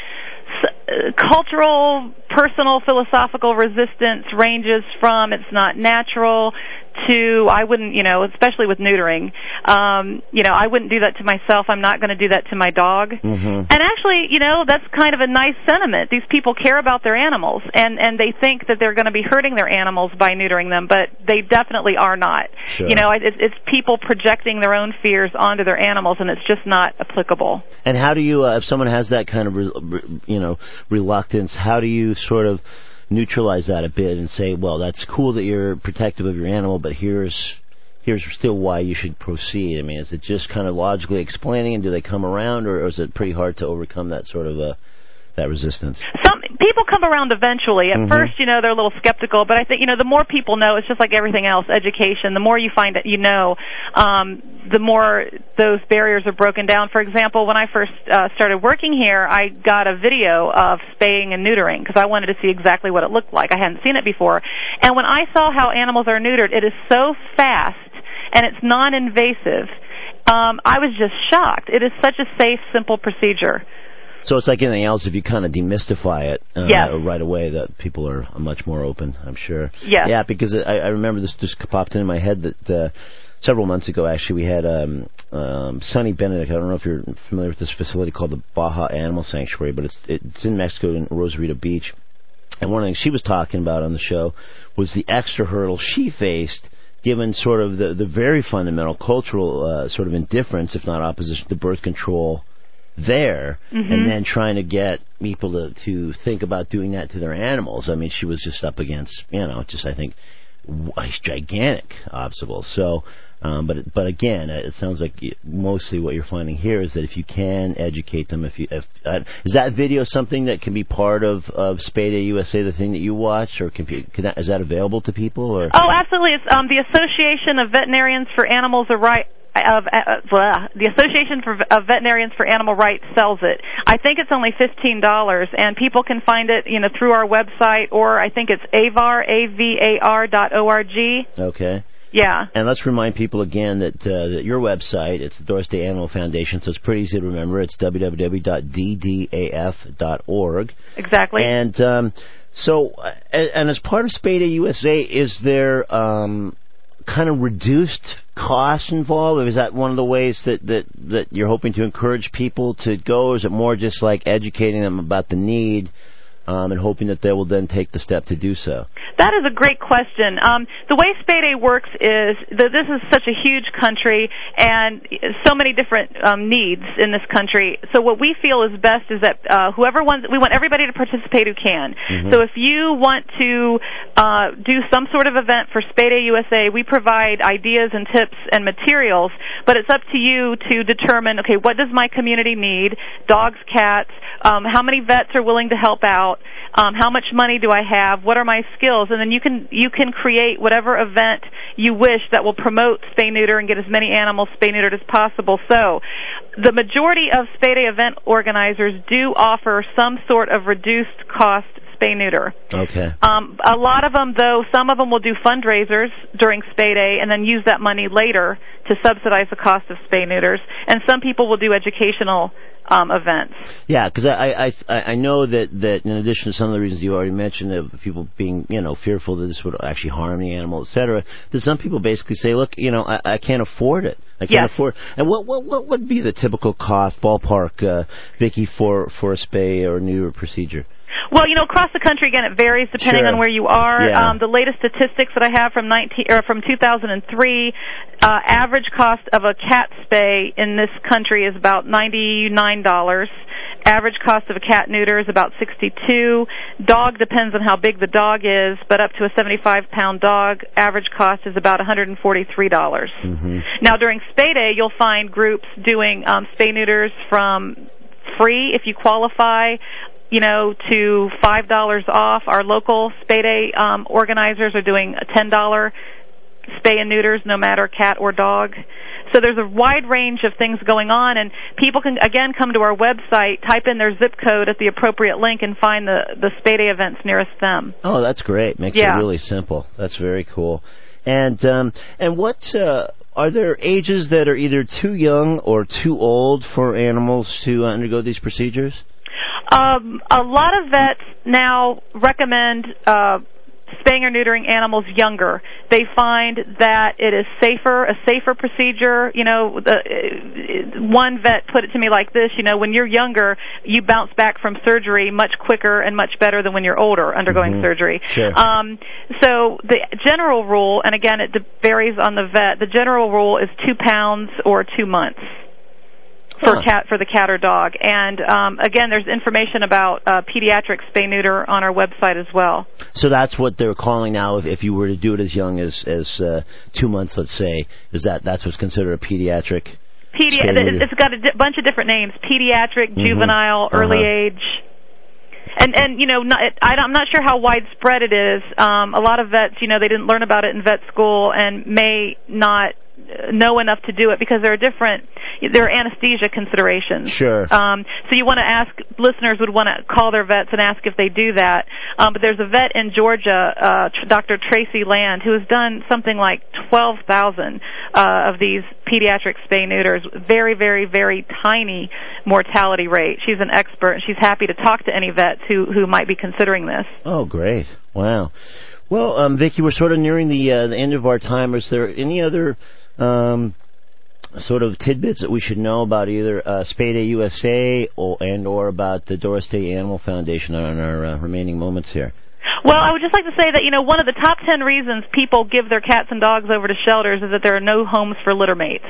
F: Cultural, personal, philosophical resistance ranges from it's not natural to I wouldn't, especially with neutering, I wouldn't do that to myself. I'm not going to do that to my dog. Mm-hmm. And actually, that's kind of a nice sentiment. These people care about their animals, and they think that they're going to be hurting their animals by neutering them, but they definitely are not.
B: Sure.
F: It's people projecting their own fears onto their animals, and it's just not applicable.
B: And how do you, if someone has that kind of, reluctance, how do you sort of neutralize that a bit and say, well, that's cool that you're protective of your animal, but here's still why you should proceed? I mean, is it just kind of logically explaining, and do they come around, or is it pretty hard to overcome that sort of that resistance?
F: Some people come around eventually. At first, they're a little skeptical, but I think, the more people know, it's just like everything else, education. The more you find that the more those barriers are broken down. For example, when I first started working here, I got a video of spaying and neutering because I wanted to see exactly what it looked like. I hadn't seen it before. And when I saw how animals are neutered, it is so fast and it's non-invasive. I was just shocked. It is such a safe, simple procedure.
B: So it's like anything else, if you kind of demystify it
F: yes.
B: right away, that people are much more open, I'm sure.
F: Yes.
B: Yeah, because I remember this just popped into my head that several months ago, actually, we had Sonny Benedict. I don't know if you're familiar with this facility called the Baja Animal Sanctuary, but it's in Mexico, in Rosarito Beach. And one of the things she was talking about on the show was the extra hurdle she faced given sort of the very fundamental cultural sort of indifference, if not opposition, to birth control there, and then trying to get people to think about doing that to their animals. I mean, she was just up against, I think, gigantic obstacles. So, but again, it sounds like mostly what you're finding here is that if you can educate them, is that video something that can be part of Spay Day USA, the thing that you watch, or is that available to people? Or?
F: Oh, absolutely. It's the Association of Veterinarians for Animals the Association of Veterinarians for Animal Rights sells it. I think it's only $15, and people can find it, through our website, or I think it's avar.org.
B: Okay.
F: Yeah.
B: And let's remind people again that your website, it's the Doris Day Animal Foundation, so it's pretty easy to remember. It's www.ddaf.org.
F: Exactly.
B: And so, as part of Spay Day USA, is there kind of reduced costs involved? Or is that one of the ways that you're hoping to encourage people to go? Or is it more just like educating them about the need and hoping that they will then take the step to do so?
F: That is a great question. The way Spay Day works is that this is such a huge country and so many different needs in this country. So what we feel is best is that we want everybody to participate who can. So if you want to do some sort of event for Spay Day USA, we provide ideas and tips and materials, but it's up to you to determine, okay, what does my community need? Dogs, cats, how many vets are willing to help out? How much money do I have? What are my skills? And then you can create whatever event you wish that will promote spay-neuter and get as many animals spay-neutered as possible. So the majority of Spay Day event organizers do offer some sort of reduced cost spay-neuter.
B: Okay.
F: A lot of them, though, some of them will do fundraisers during Spay Day and then use that money later to subsidize the cost of spay-neuters. And some people will do educational events. Yeah,
B: because I know that in addition to some of the reasons you already mentioned, of people being fearful that this would actually harm the animal, etc., that some people basically say, look, I can't afford it. I can afford. And what would be the typical cost, ballpark, Vicki, for a spay or neuter procedure?
F: Well, across the country, again, it varies depending on where you are.
B: Yeah.
F: The latest statistics that I have from 2003, average cost of a cat spay in this country is about $99. Average cost of a cat neuter is about $62. Dog depends on how big the dog is, but up to a 75-pound dog, average cost is about $143. Mm-hmm. Now, during spay day, you'll find groups doing spay neuters from free if you qualify, to $5 off. Our local spay day organizers are doing a $10 spay and neuters, no matter cat or dog. So there's a wide range of things going on, and people can, again, come to our website, type in their zip code at the appropriate link, and find the spay day events nearest them.
B: Oh, that's great. Makes it really simple. That's very cool. And what are there ages that are either too young or too old for animals to undergo these procedures?
F: A lot of vets now recommend spaying or neutering animals younger. They find that it is a safer procedure. One vet put it to me like this, when you're younger, you bounce back from surgery much quicker and much better than when you're older undergoing surgery.
B: Sure.
F: So the general rule, and again, it varies on the vet, the general rule is 2 pounds or 2 months. For the cat or dog. And again, there's information about pediatric spay neuter on our website as well.
B: So that's what they're calling now. If you were to do it as young as 2 months, let's say, that's what's considered a pediatric.
F: It's got a bunch of different names: pediatric, juvenile, early age. And I'm not sure how widespread it is. A lot of vets, they didn't learn about it in vet school and may not know enough to do it because there are anesthesia considerations.
B: Sure.
F: So you want to ask, listeners would want to call their vets and ask if they do that. But there's a vet in Georgia, Dr. Tracy Land, who has done something like 12,000 of these pediatric spay neuters. Very, very, very tiny mortality rate. She's an expert, and she's happy to talk to any vets who might be considering this.
B: Oh, great. Wow. Well, Vicki, we're sort of nearing the end of our time. Is there any other sort of tidbits that we should know about either Spay Day USA or about the Doris Day Animal Foundation on our remaining moments here?
F: Well, I would just like to say that, one of the top 10 reasons people give their cats and dogs over to shelters is that there are no homes for litter mates.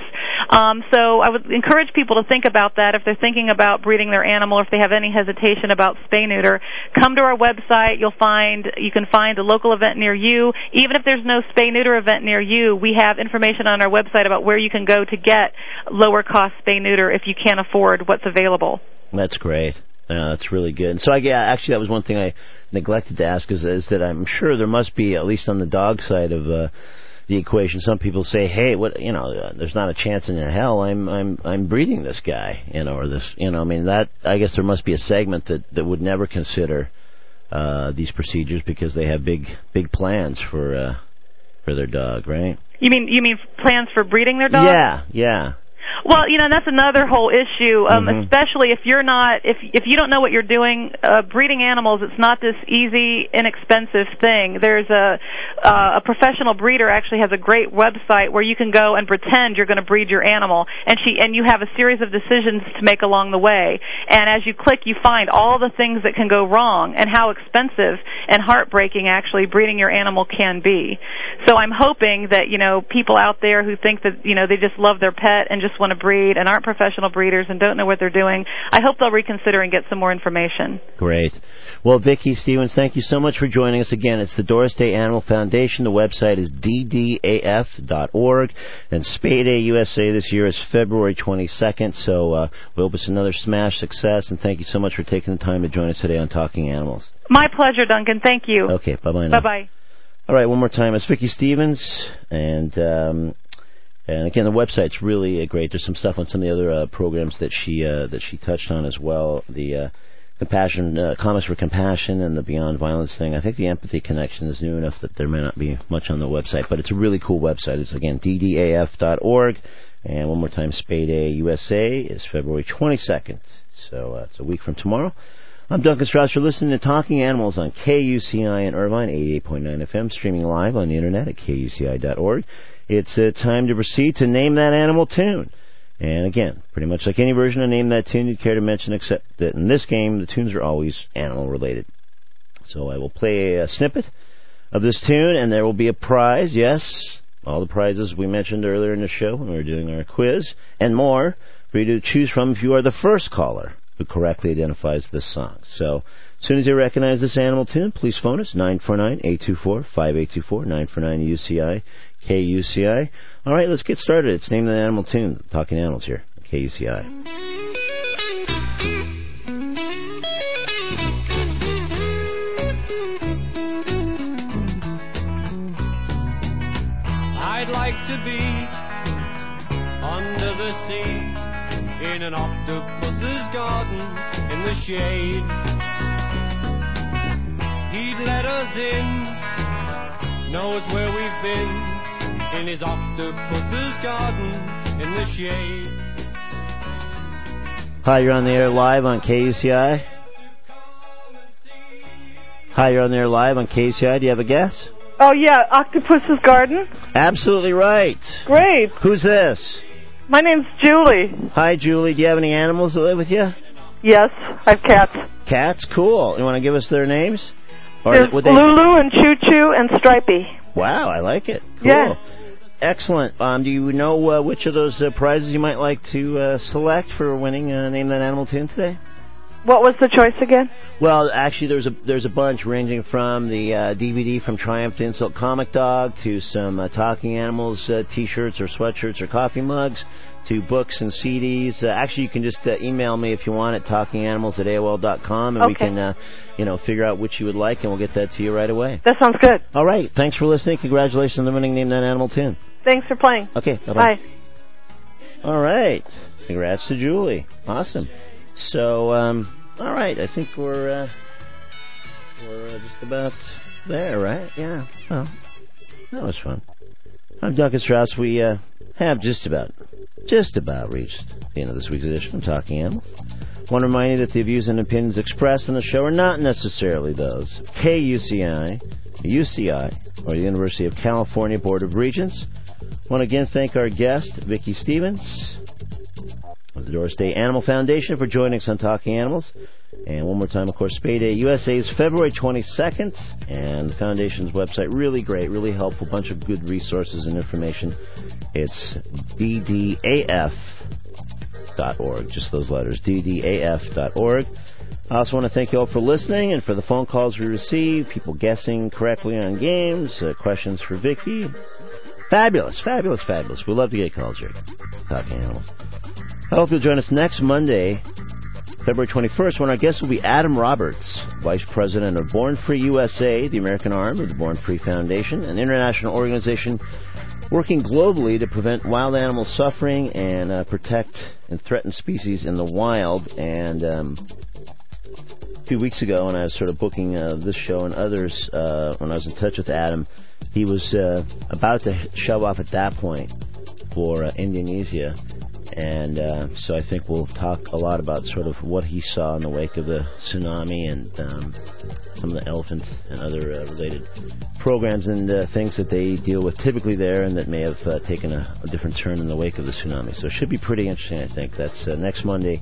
F: So I would encourage people to think about that if they're thinking about breeding their animal, or if they have any hesitation about spay-neuter. Come to our website. You can find a local event near you. Even if there's no spay-neuter event near you, we have information on our website about where you can go to get lower-cost spay-neuter if you can't afford what's available.
B: That's great. That's really good. And so, actually, that was one thing I neglected to ask is that I'm sure there must be, at least on the dog side of the equation, some people say, "Hey, there's not a chance in hell I'm breeding this guy, or this, I guess there must be a segment that would never consider these procedures because they have big plans for their dog, right?" You
F: mean plans for breeding their dog?
B: Yeah.
F: Well, that's another whole issue, especially if you don't know what you're doing. Breeding animals, it's not this easy, inexpensive thing. There's a professional breeder actually has a great website where you can go and pretend you're going to breed your animal, and you have a series of decisions to make along the way. And as you click, you find all the things that can go wrong and how expensive and heartbreaking actually breeding your animal can be. So I'm hoping that, people out there who think that, they just love their pet and just want to breed and aren't professional breeders and don't know what they're doing, I hope they'll reconsider and get some more information.
B: Great. Well, Vicki Stevens, thank you so much for joining us again. It's the Doris Day Animal Foundation. The website is ddaf.org. And Spay Day USA this year is February 22nd. So we hope it's another smash success. And thank you so much for taking the time to join us today on Talking Animals.
F: My pleasure, Duncan. Thank you.
B: Okay, bye-bye now.
F: Bye-bye.
B: All right, one more time. It's Vicki Stevens, and again, the website's really great. There's some stuff on some of the other programs that she touched on as well. The Compassion, Comics for Compassion, and the Beyond Violence thing. I think the Empathy Connection is new enough that there may not be much on the website, but it's a really cool website. It's again ddaf.org, and one more time, Spay Day USA is February 22nd, so it's a week from tomorrow. I'm Duncan Strauss. You're listening to Talking Animals on KUCI in Irvine, 88.9 FM, streaming live on the internet at kuci.org. it's time to proceed to Name That Animal Tune. And again, pretty much like any version of Name That Tune you'd care to mention, except that in this game, the tunes are always animal-related. So I will play a snippet of this tune, and there will be a prize, yes, all the prizes we mentioned earlier in the show when we were doing our quiz, and more for you to choose from if you are the first caller who correctly identifies this song. So as soon as you recognize this animal tune, please phone us, 949-824-5824, 949-UCI, KUCI. All right, let's get started. It's Name That Animal Tune, Talking Animals here at KUCI.
H: I'd like to be under the sea in an octopus's garden in the shade. He'd let us in, knows where we've been, in his octopus's garden in the shade.
B: Hi, you're on the air live on KUCI. Hi, you're on the air live on KUCI. Do you have a guess?
F: Oh, yeah, Octopus's Garden.
B: Absolutely right.
F: Great.
B: Who's this?
F: My name's Julie.
B: Hi, Julie. Do you have any animals that live with you?
F: Yes, I have cats.
B: Cats? Cool. You want to give us their names? Or
F: There's Lulu and Choo Choo and Stripey.
B: Wow, I like it. Cool.
F: Yeah.
B: Excellent. Do you know which of those prizes you might like to select for winning Name That Animal Tune today?
F: What was the choice again?
B: Well, actually, there's a bunch ranging from the DVD from Triumph to Insult Comic Dog to some Talking Animals T-shirts or sweatshirts or coffee mugs to books and CDs. Actually, you can just email me if you want at talkinganimals@AOL.com, and we can figure out which you would like, and we'll get that to you right away.
F: That sounds good.
B: All right. Thanks for listening. Congratulations on winning Name That Animal Tune.
F: Thanks for playing.
B: Okay. Bye-bye.
F: Bye.
B: All right. Congrats to Julie. Awesome. So, all right. I think we're just about there, right? Yeah. Well, that was fun. I'm Duncan Strauss. We have just about reached the end of this week's edition of Talking Animals. I want to remind you that the views and opinions expressed on the show are not necessarily those of KUCI, UCI, or the University of California Board of Regents. I want to again thank our guest, Vicki Stevens, of the Doris Day Animal Foundation, for joining us on Talking Animals. And one more time, of course, Spay Day USA is February 22nd, and the Foundation's website, really great, really helpful, bunch of good resources and information. It's ddaf.org, just those letters, ddaf.org. I also want to thank you all for listening and for the phone calls we receive, people guessing correctly on games, questions for Vicki. Fabulous, fabulous, fabulous. We love to get calls here, Talking Animals. I hope you'll join us next Monday, February 21st, when our guest will be Adam Roberts, Vice President of Born Free USA, the American arm of the Born Free Foundation, an international organization working globally to prevent wild animal suffering and protect and threatened species in the wild. And a few weeks ago, when I was sort of booking this show and others, when I was in touch with Adam, he was about to shove off at that point for Indonesia. And so I think we'll talk a lot about sort of what he saw in the wake of the tsunami and some of the elephant and other related programs and things that they deal with typically there and that may have taken a different turn in the wake of the tsunami. So it should be pretty interesting, I think. That's next Monday,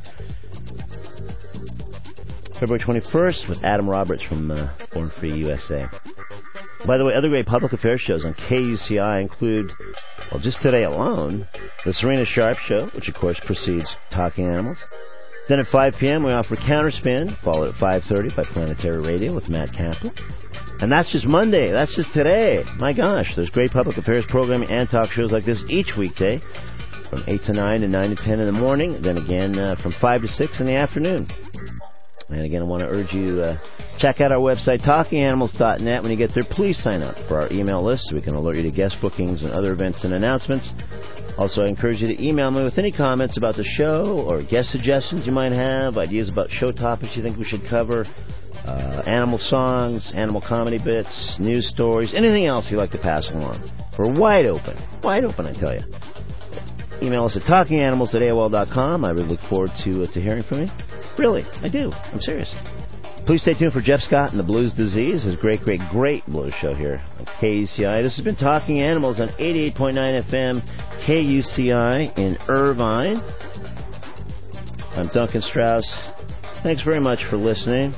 B: February 21st, with Adam Roberts from Born Free USA. By the way, other great public affairs shows on KUCI include, well, just today alone, the Serena Sharp Show, which of course precedes Talking Animals. Then at 5 p.m. we offer Counterspin, followed at 5:30 by Planetary Radio with Matt Kaplan. And that's just Monday. That's just today. My gosh, there's great public affairs programming and talk shows like this each weekday from 8 to 9 and 9 to 10 in the morning, then again from 5 to 6 in the afternoon. And again, I want to urge you, check out our website, talkinganimals.net. When you get there, please sign up for our email list so we can alert you to guest bookings and other events and announcements. Also, I encourage you to email me with any comments about the show or guest suggestions you might have, ideas about show topics you think we should cover, animal songs, animal comedy bits, news stories, anything else you'd like to pass along. We're wide open, I tell you. Email us at talkinganimals@AOL.com. I really look forward to hearing from you. Really, I do. I'm serious. Please stay tuned for Jeff Scott and the Blues Disease, his great blues show here on KUCI. This has been Talking Animals on 88.9 FM, KUCI in Irvine. I'm Duncan Strauss. Thanks very much for listening.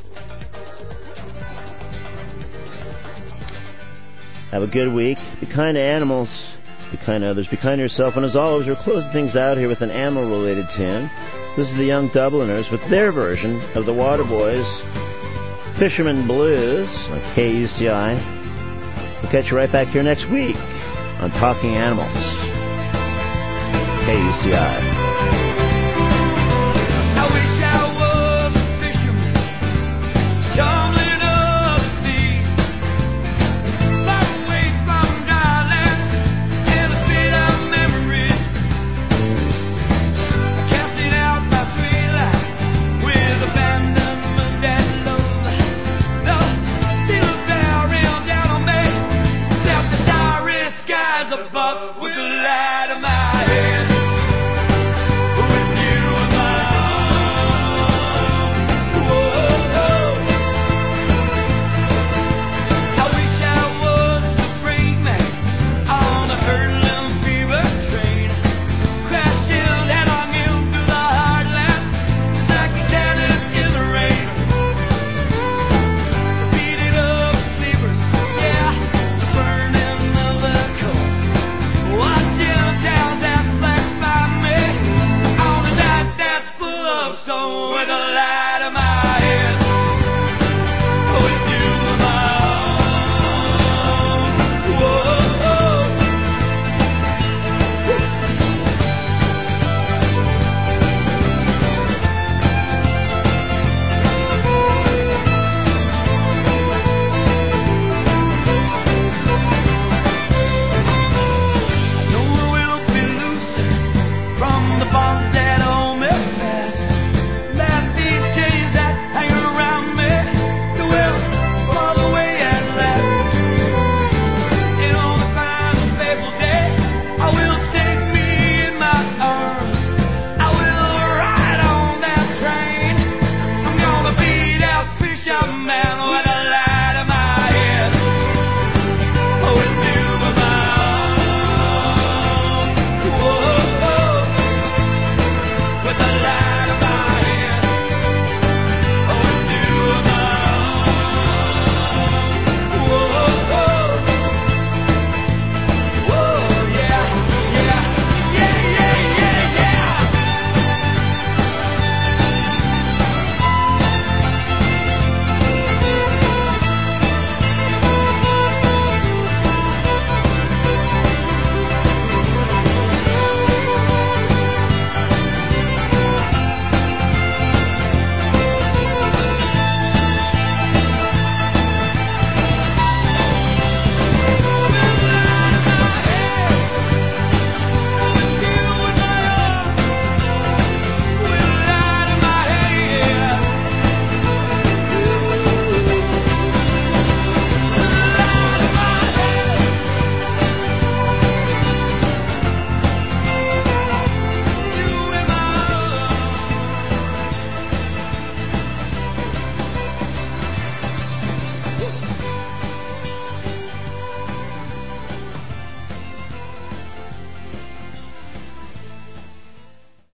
B: Have a good week. Be kind to animals. Be kind to others. Be kind to yourself. And as always, we're closing things out here with an animal-related tune. This is the Young Dubliners with their version of the Waterboys' Fisherman Blues on KUCI. We'll catch you right back here next week on Talking Animals. KUCI.